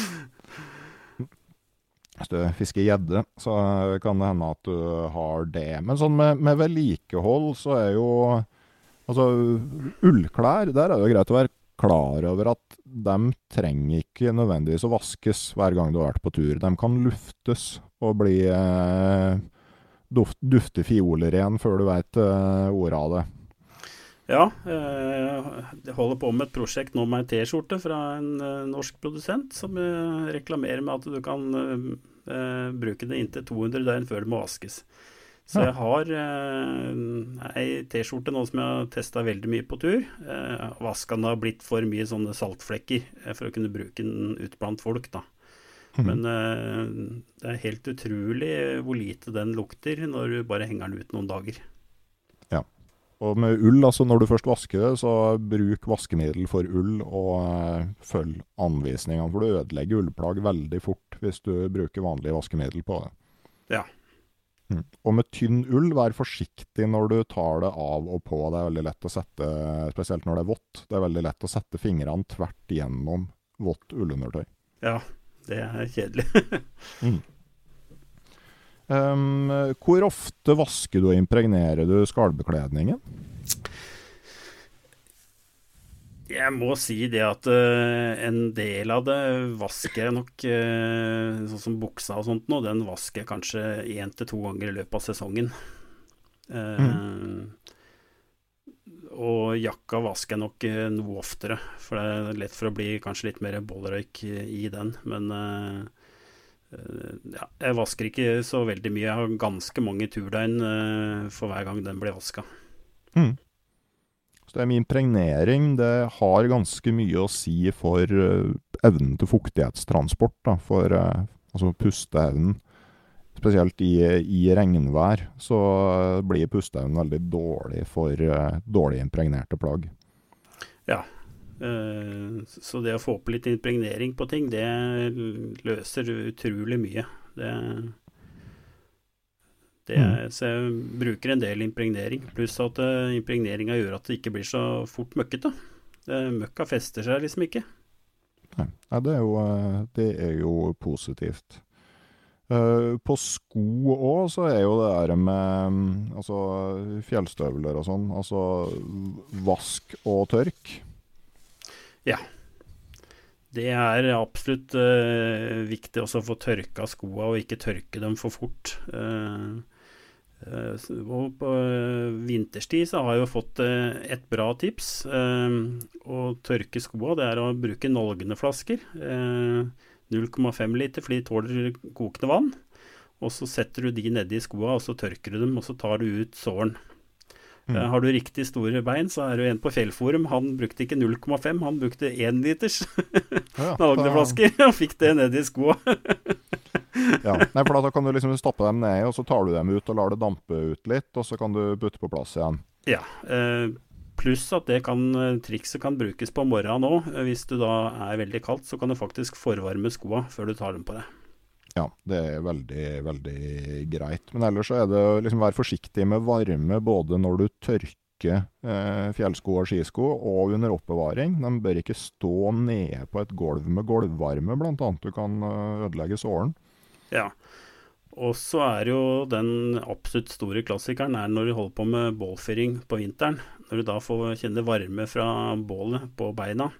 Hvis du fisker gjedde, så kan det hende at du har det. Men sånn med, med vedlikehold, så er jo altså, ullklær, der er det greit å være klar over at de trenger ikke nødvendigvis å vaskes hver gang du har vært på tur. De kan luftes og bli eh, duft, dufte fioler igjen før du vet eh, ordet av det. Ja, jeg holder på med et prosjekt nå med en T-skjorte fra en norsk produsent som reklamerer med at du kan bruke det inntil to hundre døgn før det må vaskes. Så jeg har en T-skjorte nå som jeg har testet veldig mye på tur. Vasken har blitt for mye sånne saltflekker for å kunne bruke den ut blant folk da. Men det er helt utrolig hvor lite den lukter når du bare henger den ut noen dager. Og med ull, altså når du først vasker det, så bruk vaskemiddel for ull og eh, følg anvisningene, for du ødelegger ullplagg veldig fort hvis du bruker vanlig vaskemiddel på det. Ja. Mm. Og med tynn ull, vær forsiktig når du tar det av og på. Det er veldig lett å sette, spesielt når det er vått, det er veldig lett å sette fingrene tvert gjennom vått ullundertøy. Ja, det er kjedelig. mm. Um, hvor ofte vasker du og impregnerer du skalbekledningen? Jeg må si det at uh, en del av det vasker jeg nok, uh, sånn som buksa og sånt nå, den vasker jeg kanskje en til to ganger i løpet av sesongen. Uh, mm. Og jakka vasker jeg nok uh, noe oftere, for det er lett for å bli kanskje litt mer bollrøyk i den, men uh, ja, jeg vasker ikke så veldig mye. Jeg har ganske mange turdøgn uh, for hver gang den blir vasket. Mm. Så det med impregnering, det har ganske mye å si for uh, evnen til fuktighetstransport, da, for uh, altså pusteevnen. Spesielt i, i regnvær, så blir pusteevnen veldig dårlig for uh, dårlig impregnerte plagg. Ja. Så det å få opp litt impregnering på ting, det løser utrolig mye. Det, det er, mm. Så jeg bruker en del impregnering, pluss at impregneringen gjør at det ikke blir så fort møkkete. Møkka fester seg liksom ikke. Nei, det er jo, det er jo positivt. På sko også, så er jo det der med altså, fjellstøvler og sånn, altså vask og tørk. Ja, det er absolutt uh, viktig også å få tørka skoene og ikke tørke dem for fort. Uh, uh, og på uh, vinterstid så har jeg jo fått uh, et bra tips uh, å tørke skoene. Det er å bruke nolgeneflasker, uh, null komma fem liter, for de tåler kokende vann. Og så setter du de nedi i skoene, og så tørker du dem, og så tar du ut såren. Mm. Har du riktig store bein, så er det en på Fjellforum. Han brukte ikke null komma fem, han brukte én liters ja, nalgneflasker, og fikk det ned i skoa. ja, nei, for da kan du liksom stappe dem ned, og så tar du dem ut og lar det dampe ut litt, og så kan du bytte på plass igjen. Ja, eh, pluss at det kan, trikset kan brukes på morgenen også. Hvis du da er veldig kaldt, så kan du faktisk forvarme skoa før du tar dem på det. Ja, det er veldig, veldig greit. Men ellers så er det å liksom være forsiktig med varme, både når du tørker eh, fjellsko og skisko, og under oppbevaring. De bør ikke stå nede på et gulv med gulvvarme, blant annet. Du kan ødelegge såren. Ja, og så er jo den absolutt store klassikeren er når du holder på med bålfyring på vinteren. Når du da får kjenne varme fra bålet på beina,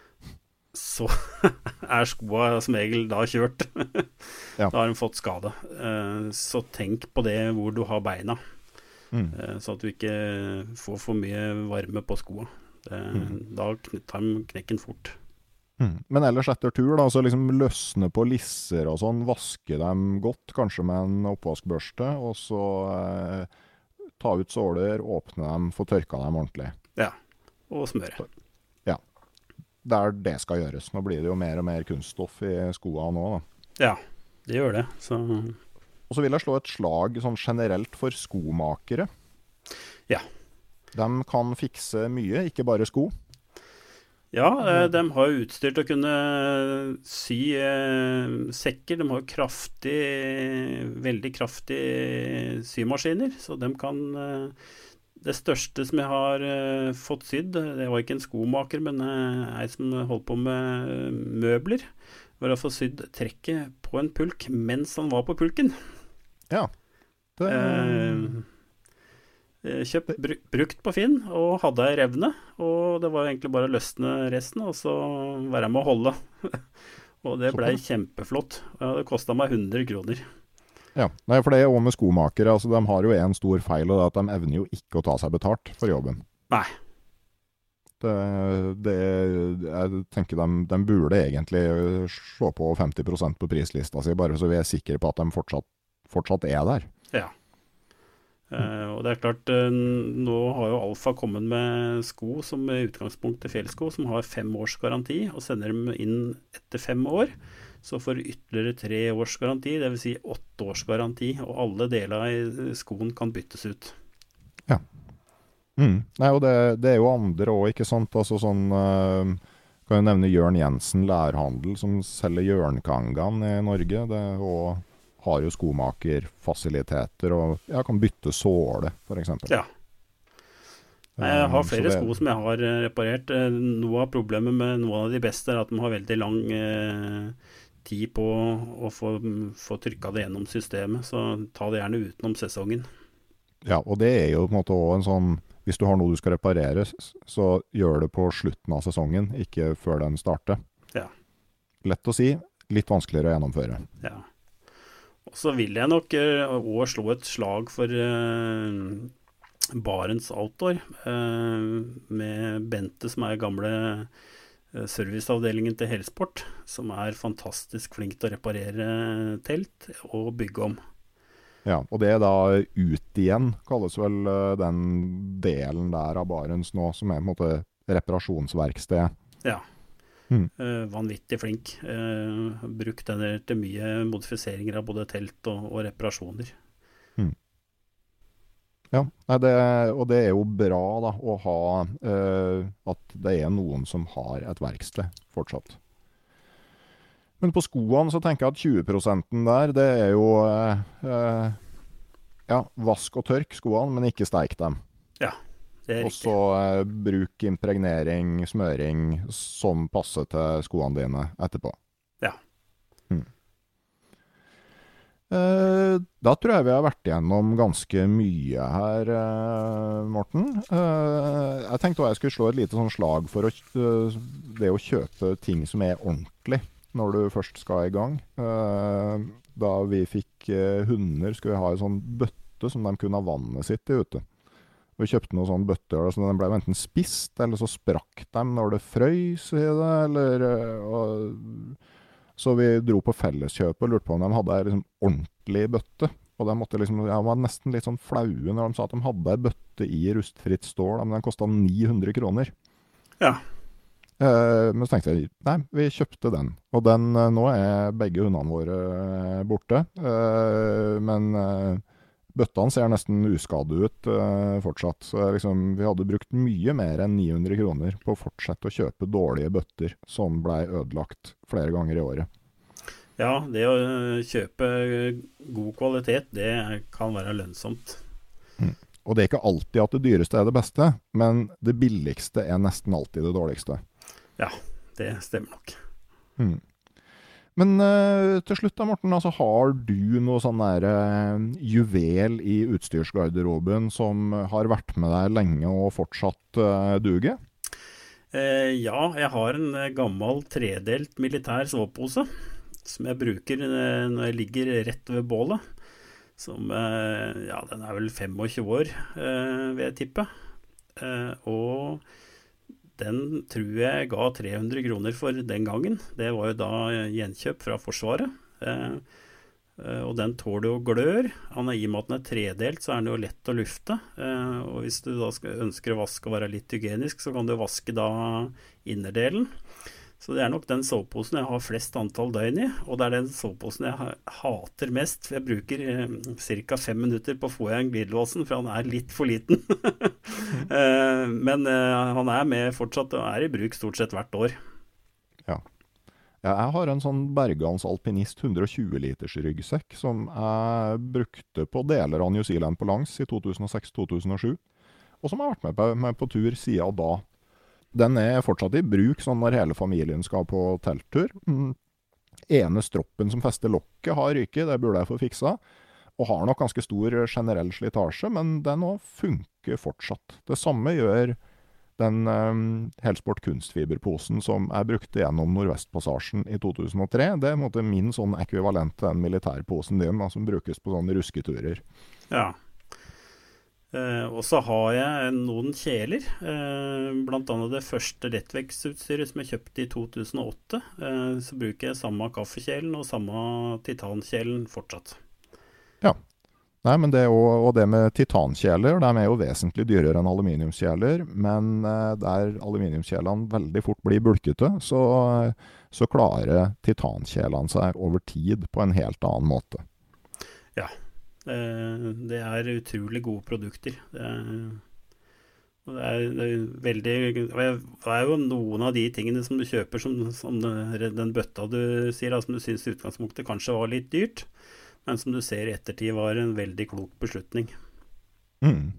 så er skoa som regel da kjørt. Ja. Da har de fått skade. Så tenk på det hvor du har beina, mm. så at du ikke får for mye varme på skoa. Det, mm. Da tar de knekken fort. Mm. Men ellers etter tur da, så liksom løsne på lisser og sånn, vaske dem godt, kanskje med en oppvaskbørste, og så eh, ta ut såler, åpne dem, få tørka dem ordentlig. Ja, og smøre. Ja. Der det skal gjøres. Nå blir det jo mer og mer kunststoff i skoene nå da. Ja, det gjør det. Så... Og så vil jeg slå et slag sånn generelt for skomakere. Ja. De kan fikse mye, ikke bare sko. Ja, eh, de har jo utstyr til å kunne sy eh, sekker. De har jo kraftig, veldig kraftige symaskiner, så de kan eh, det største som jeg har eh, fått sydd, det var ikke en skomaker, men eh, ei som holdt på med møbler, var å få sydd trekket på en pulk mens han var på pulken. Ja. Det... Eh, Kjøpt br brukt på Finn og hadde ei revne, og det var egentlig bare å løsne resten og så være med å holde. Og det ble kjempeflott. Det kostet meg hundre kroner. Ja, nei, for det er jo med skomakere, altså de har jo en stor feil, og det er at de evner jo ikke å ta seg betalt for jobben. Nei. Det, det, jeg tenker de, de burde egentlig se på femti prosent på prislista si, bare så vi er sikre på at de fortsatt, fortsatt er der. Ja. Uh, og det er klart, uh, nå har jo Alfa kommet med sko som er utgangspunktet fjellsko, som har fem års garanti, og sender dem inn etter fem år, så får du ytterligere tre års garanti, det vil si åtte års garanti, og alle deler i skoen kan byttes ut. Ja. Mm. Nei, og det, det er jo andre også, ikke sant? Altså sånn, uh, kan jeg nevne Jørn Jensen Lærhandel, som selger Jørnkangan i Norge, det er også har jo skomakerfasiliteter, og jeg kan bytte såle, for eksempel. Ja. Jeg har flere det... sko som jeg har reparert. Noe av problemet med noen av de beste er at de har veldig lang eh, tid på å få, få trykket det gjennom systemet, så ta det gjerne utenom sesongen. Ja, og det er jo på en måte også en sånn, hvis du har noe du skal reparere, så gjør det på slutten av sesongen, ikke før den starter. Ja. Lett å si, litt vanskeligere å gjennomføre. Ja. Og så vil jeg nok uh, også slå et slag for uh, Barents Outdoor, uh, med Bente, som er gamle uh, serviceavdelingen til Helsport, som er fantastisk flink til å reparere telt og bygge om. Ja, og det er da ut igjen, kalles vel uh, den delen der av Barents nå, som er på en måte reparasjonsverksted. Ja. Mm. Uh, vanvittig flink. Uh, brukt den til mye modifiseringer av både telt og, og reparasjoner. Mm. Ja, nei, det, og det er jo bra da, å ha uh, at det er noen som har et verksted fortsatt. Men på skoene så tenker jeg at tjue prosent der, det er jo uh, ja, vask og tørk skoene, men ikke steik dem. Ja. Og så eh, bruk impregnering, smøring som passer til skoene dine etterpå. Ja. Hmm. Eh, da tror jeg vi har vært igjennom ganske mye her, eh, Morten. Eh, jeg tenkte også jeg skulle slå et lite sånn slag for å, uh, det å kjøpe ting som er ordentlig når du først skal i gang. Eh, da vi fikk eh, hunder, skulle vi ha en sånn bøtte som de kunne ha vannet sitt i ute. Vi kjøpte noen sånne bøtter, så den ble enten spist, eller så sprakk dem når det frøys i det, eller... Og, så vi dro på felleskjøpet og lurte på om de hadde en liksom, ordentlig bøtte. Og de måtte liksom, jeg var nesten litt sånn flaue når de sa at de hadde en bøtte i rustfritt stål, men den kostet ni hundre kroner. Ja. Eh, men så tenkte jeg, nei, vi kjøpte den. Og den, nå er begge hundene våre borte, eh, men... Eh, Bøttene ser nesten uskadet ut uh, fortsatt, så liksom, vi hadde brukt mye mer enn ni hundre kroner på å fortsette å kjøpe dårlige bøtter som ble ødelagt flere ganger i året. Ja, det å kjøpe god kvalitet, det kan være lønnsomt. Mm. Og det er ikke alltid at det dyreste er det beste, men det billigste er nesten alltid det dårligste. Ja, det stemmer nok. Mm. Men uh, til slutt da, Morten, altså, har du noe sånn der uh, juvel i utstyrsgarderoben som har vært med deg lenge og fortsatt uh, duger? Eh, ja, jeg har en gammel tredelt militær sovepose som jeg bruker uh, når jeg ligger rett ved bålet. Som, uh, ja, den er vel tjuefem år, uh, vil jeg tippe. Uh, og... Den tror jeg ga tre hundre kroner for den gangen. Det var jo da gjenkjøp fra Forsvaret. Eh, og den tåler jo glør. Han er, i og med at den er tredelt, så er den jo lett å lufte. Eh, og hvis du da skal, ønsker å vaske og være litt hygienisk, så kan du vaske da innerdelen. Så det er nok den soveposen jeg har flest antall døgn i, og det er den soveposen jeg ha- hater mest. Jeg bruker eh, cirka fem minutter på å få igjen glidelåsen, for han er litt for liten. eh, men eh, han er med fortsatt, og er i bruk stort sett hvert år. Ja. Ja, jeg har en sånn Bergans Alpinist hundre og tjue liters ryggsekk som jeg brukte på deler av New Zealand på langs i to tusen og seks til to tusen og sju, og som jeg har vært med på, med på tur siden da. Den er fortsatt i bruk sånn når hele familien skal på telttur. Mm. Ene stroppen som fester lokket har ryket, det burde jeg få fiksa. Og har nok ganske stor generell slitasje, men den også funker fortsatt. Det samme gjør den um, Helsport kunstfiberposen som jeg brukte gjennom Nordvestpassasjen i to tusen og tre. Det er en måte min sånn ekvivalent til den militærposen din, da, som brukes på sånne rusketurer. Ja. Eh, og så har jeg noen kjeler, eh, blant annet det første lettvektsutstyret som jeg kjøpte i to tusen og åtte. Eh, så bruker jeg samme kaffekjelen og samme titankjelen fortsatt. Ja, nei, men det er jo, og det med titankjeler, de er jo vesentlig dyrere enn aluminiumskjeler, men eh, der aluminiumskjelene veldig fort blir bulkete, så, så klarer titankjelene seg over tid på en helt annen måte. Ja. Det er utrolig gode produkter. Det er, det er, det er veldig, det er jo noen av de tingene som du kjøper som, som den bøtta du sier, da, som du synes i utgangspunktet kanskje var litt dyrt, men som du ser i ettertid var en veldig klok beslutning. Mm.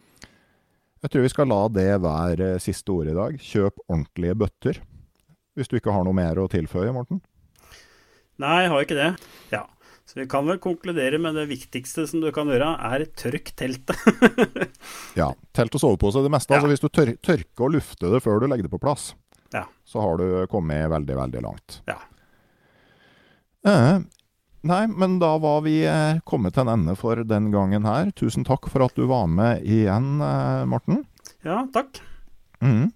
Jeg tror vi skal la det være siste ord i dag. Kjøp ordentlige bøtter. Hvis du ikke har noe mer å tilføye, Morten? Nei, jeg har ikke det. Ja. Så vi kan vel konkludere med det viktigste som du kan gjøre, er tørk teltet. Ja, telt og sovepose det meste. Ja. Altså hvis du tør tørker og lufter det før du legger det på plass, ja. Så har du kommet veldig, veldig langt. Ja. Eh, nei, men da var vi eh, kommet til en ende for den gangen her. Tusen takk for at du var med igjen, eh, Morten. Ja, takk. Mhm.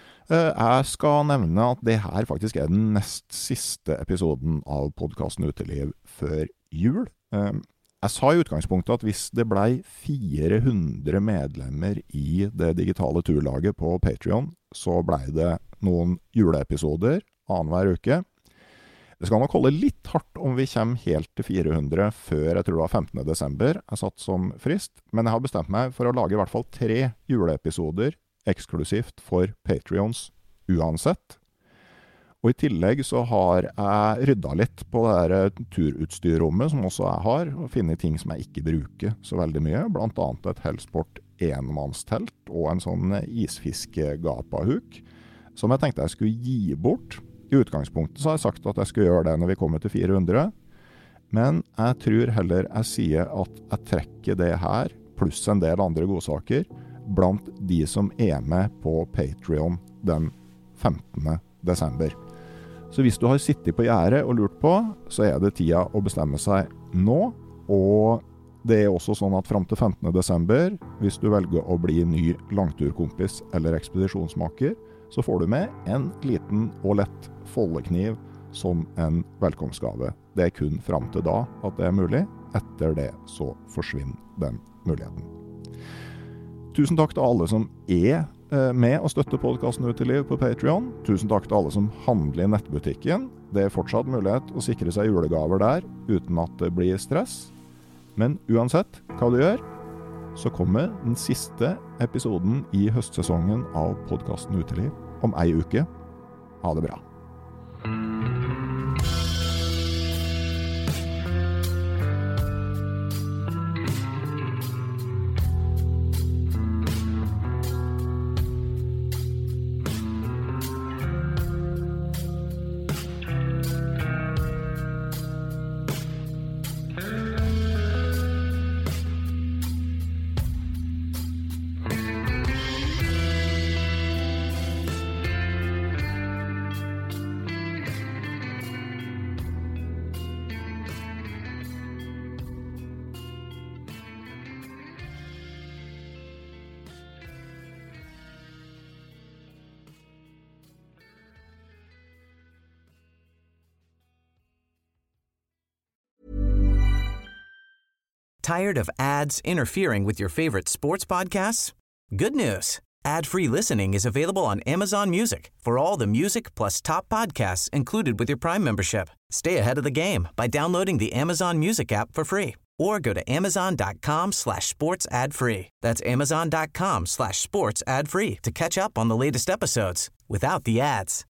Jeg skal nevne at det her faktisk er den nest siste episoden av podcasten Uteliv før jul. Jeg sa i utgangspunktet at hvis det ble fire hundre medlemmer i det digitale turlaget på Patreon, så ble det noen juleepisoder annenhver uke. Det skal nok holde litt hardt om vi kommer helt til fire hundre før jeg tror det var femtende desember. Jeg satt som frist, men jeg har bestemt meg for å lage i hvert fall tre juleepisoder eksklusivt for Patreons uansett. Og i tillegg så har jeg rydda litt på det der turutstyrrommet som også jeg har, og finnet ting som jeg ikke bruker så veldig mye, blant annet et Helsport enmannstelt og en sånn isfiske-gapahuk, som jeg tenkte jeg skulle gi bort. I utgangspunktet så har jeg sagt at jeg skulle gjøre det når vi kommer til fire hundre, men jeg tror heller jeg sier at jeg trekker det her, pluss en del andre godsaker, blant de som er med på Patreon den femtende desember. Så hvis du har sittet på gjerdet og lurt på, så er det tida å bestemme seg nå, og det er også sånn at frem til femtende desember, hvis du velger å bli ny langturkompis eller ekspedisjonsmaker, så får du med en liten og lett foldekniv som en velkomstgave. Det er kun frem til da at det er mulig. Etter det så forsvinner den muligheten. Tusen takk til alle som er med og støtter podcasten Uteliv på Patreon. Tusen takk til alle som handler i nettbutikken. Det er fortsatt mulighet å sikre seg julegaver der, uten at det blir stress. Men uansett hva du gjør, så kommer den siste episoden i høstsesongen av podcasten Uteliv om ei uke. Ha det bra. Tired of ads interfering with your favorite sports podcasts? Good news. Ad-free listening is available on Amazon Music for all the music plus top podcasts included with your Prime membership. Stay ahead of the game by downloading the Amazon Music app for free or go to amazon.com slash sports ad free. That's amazon.com slash sports ad free to catch up on the latest episodes without the ads.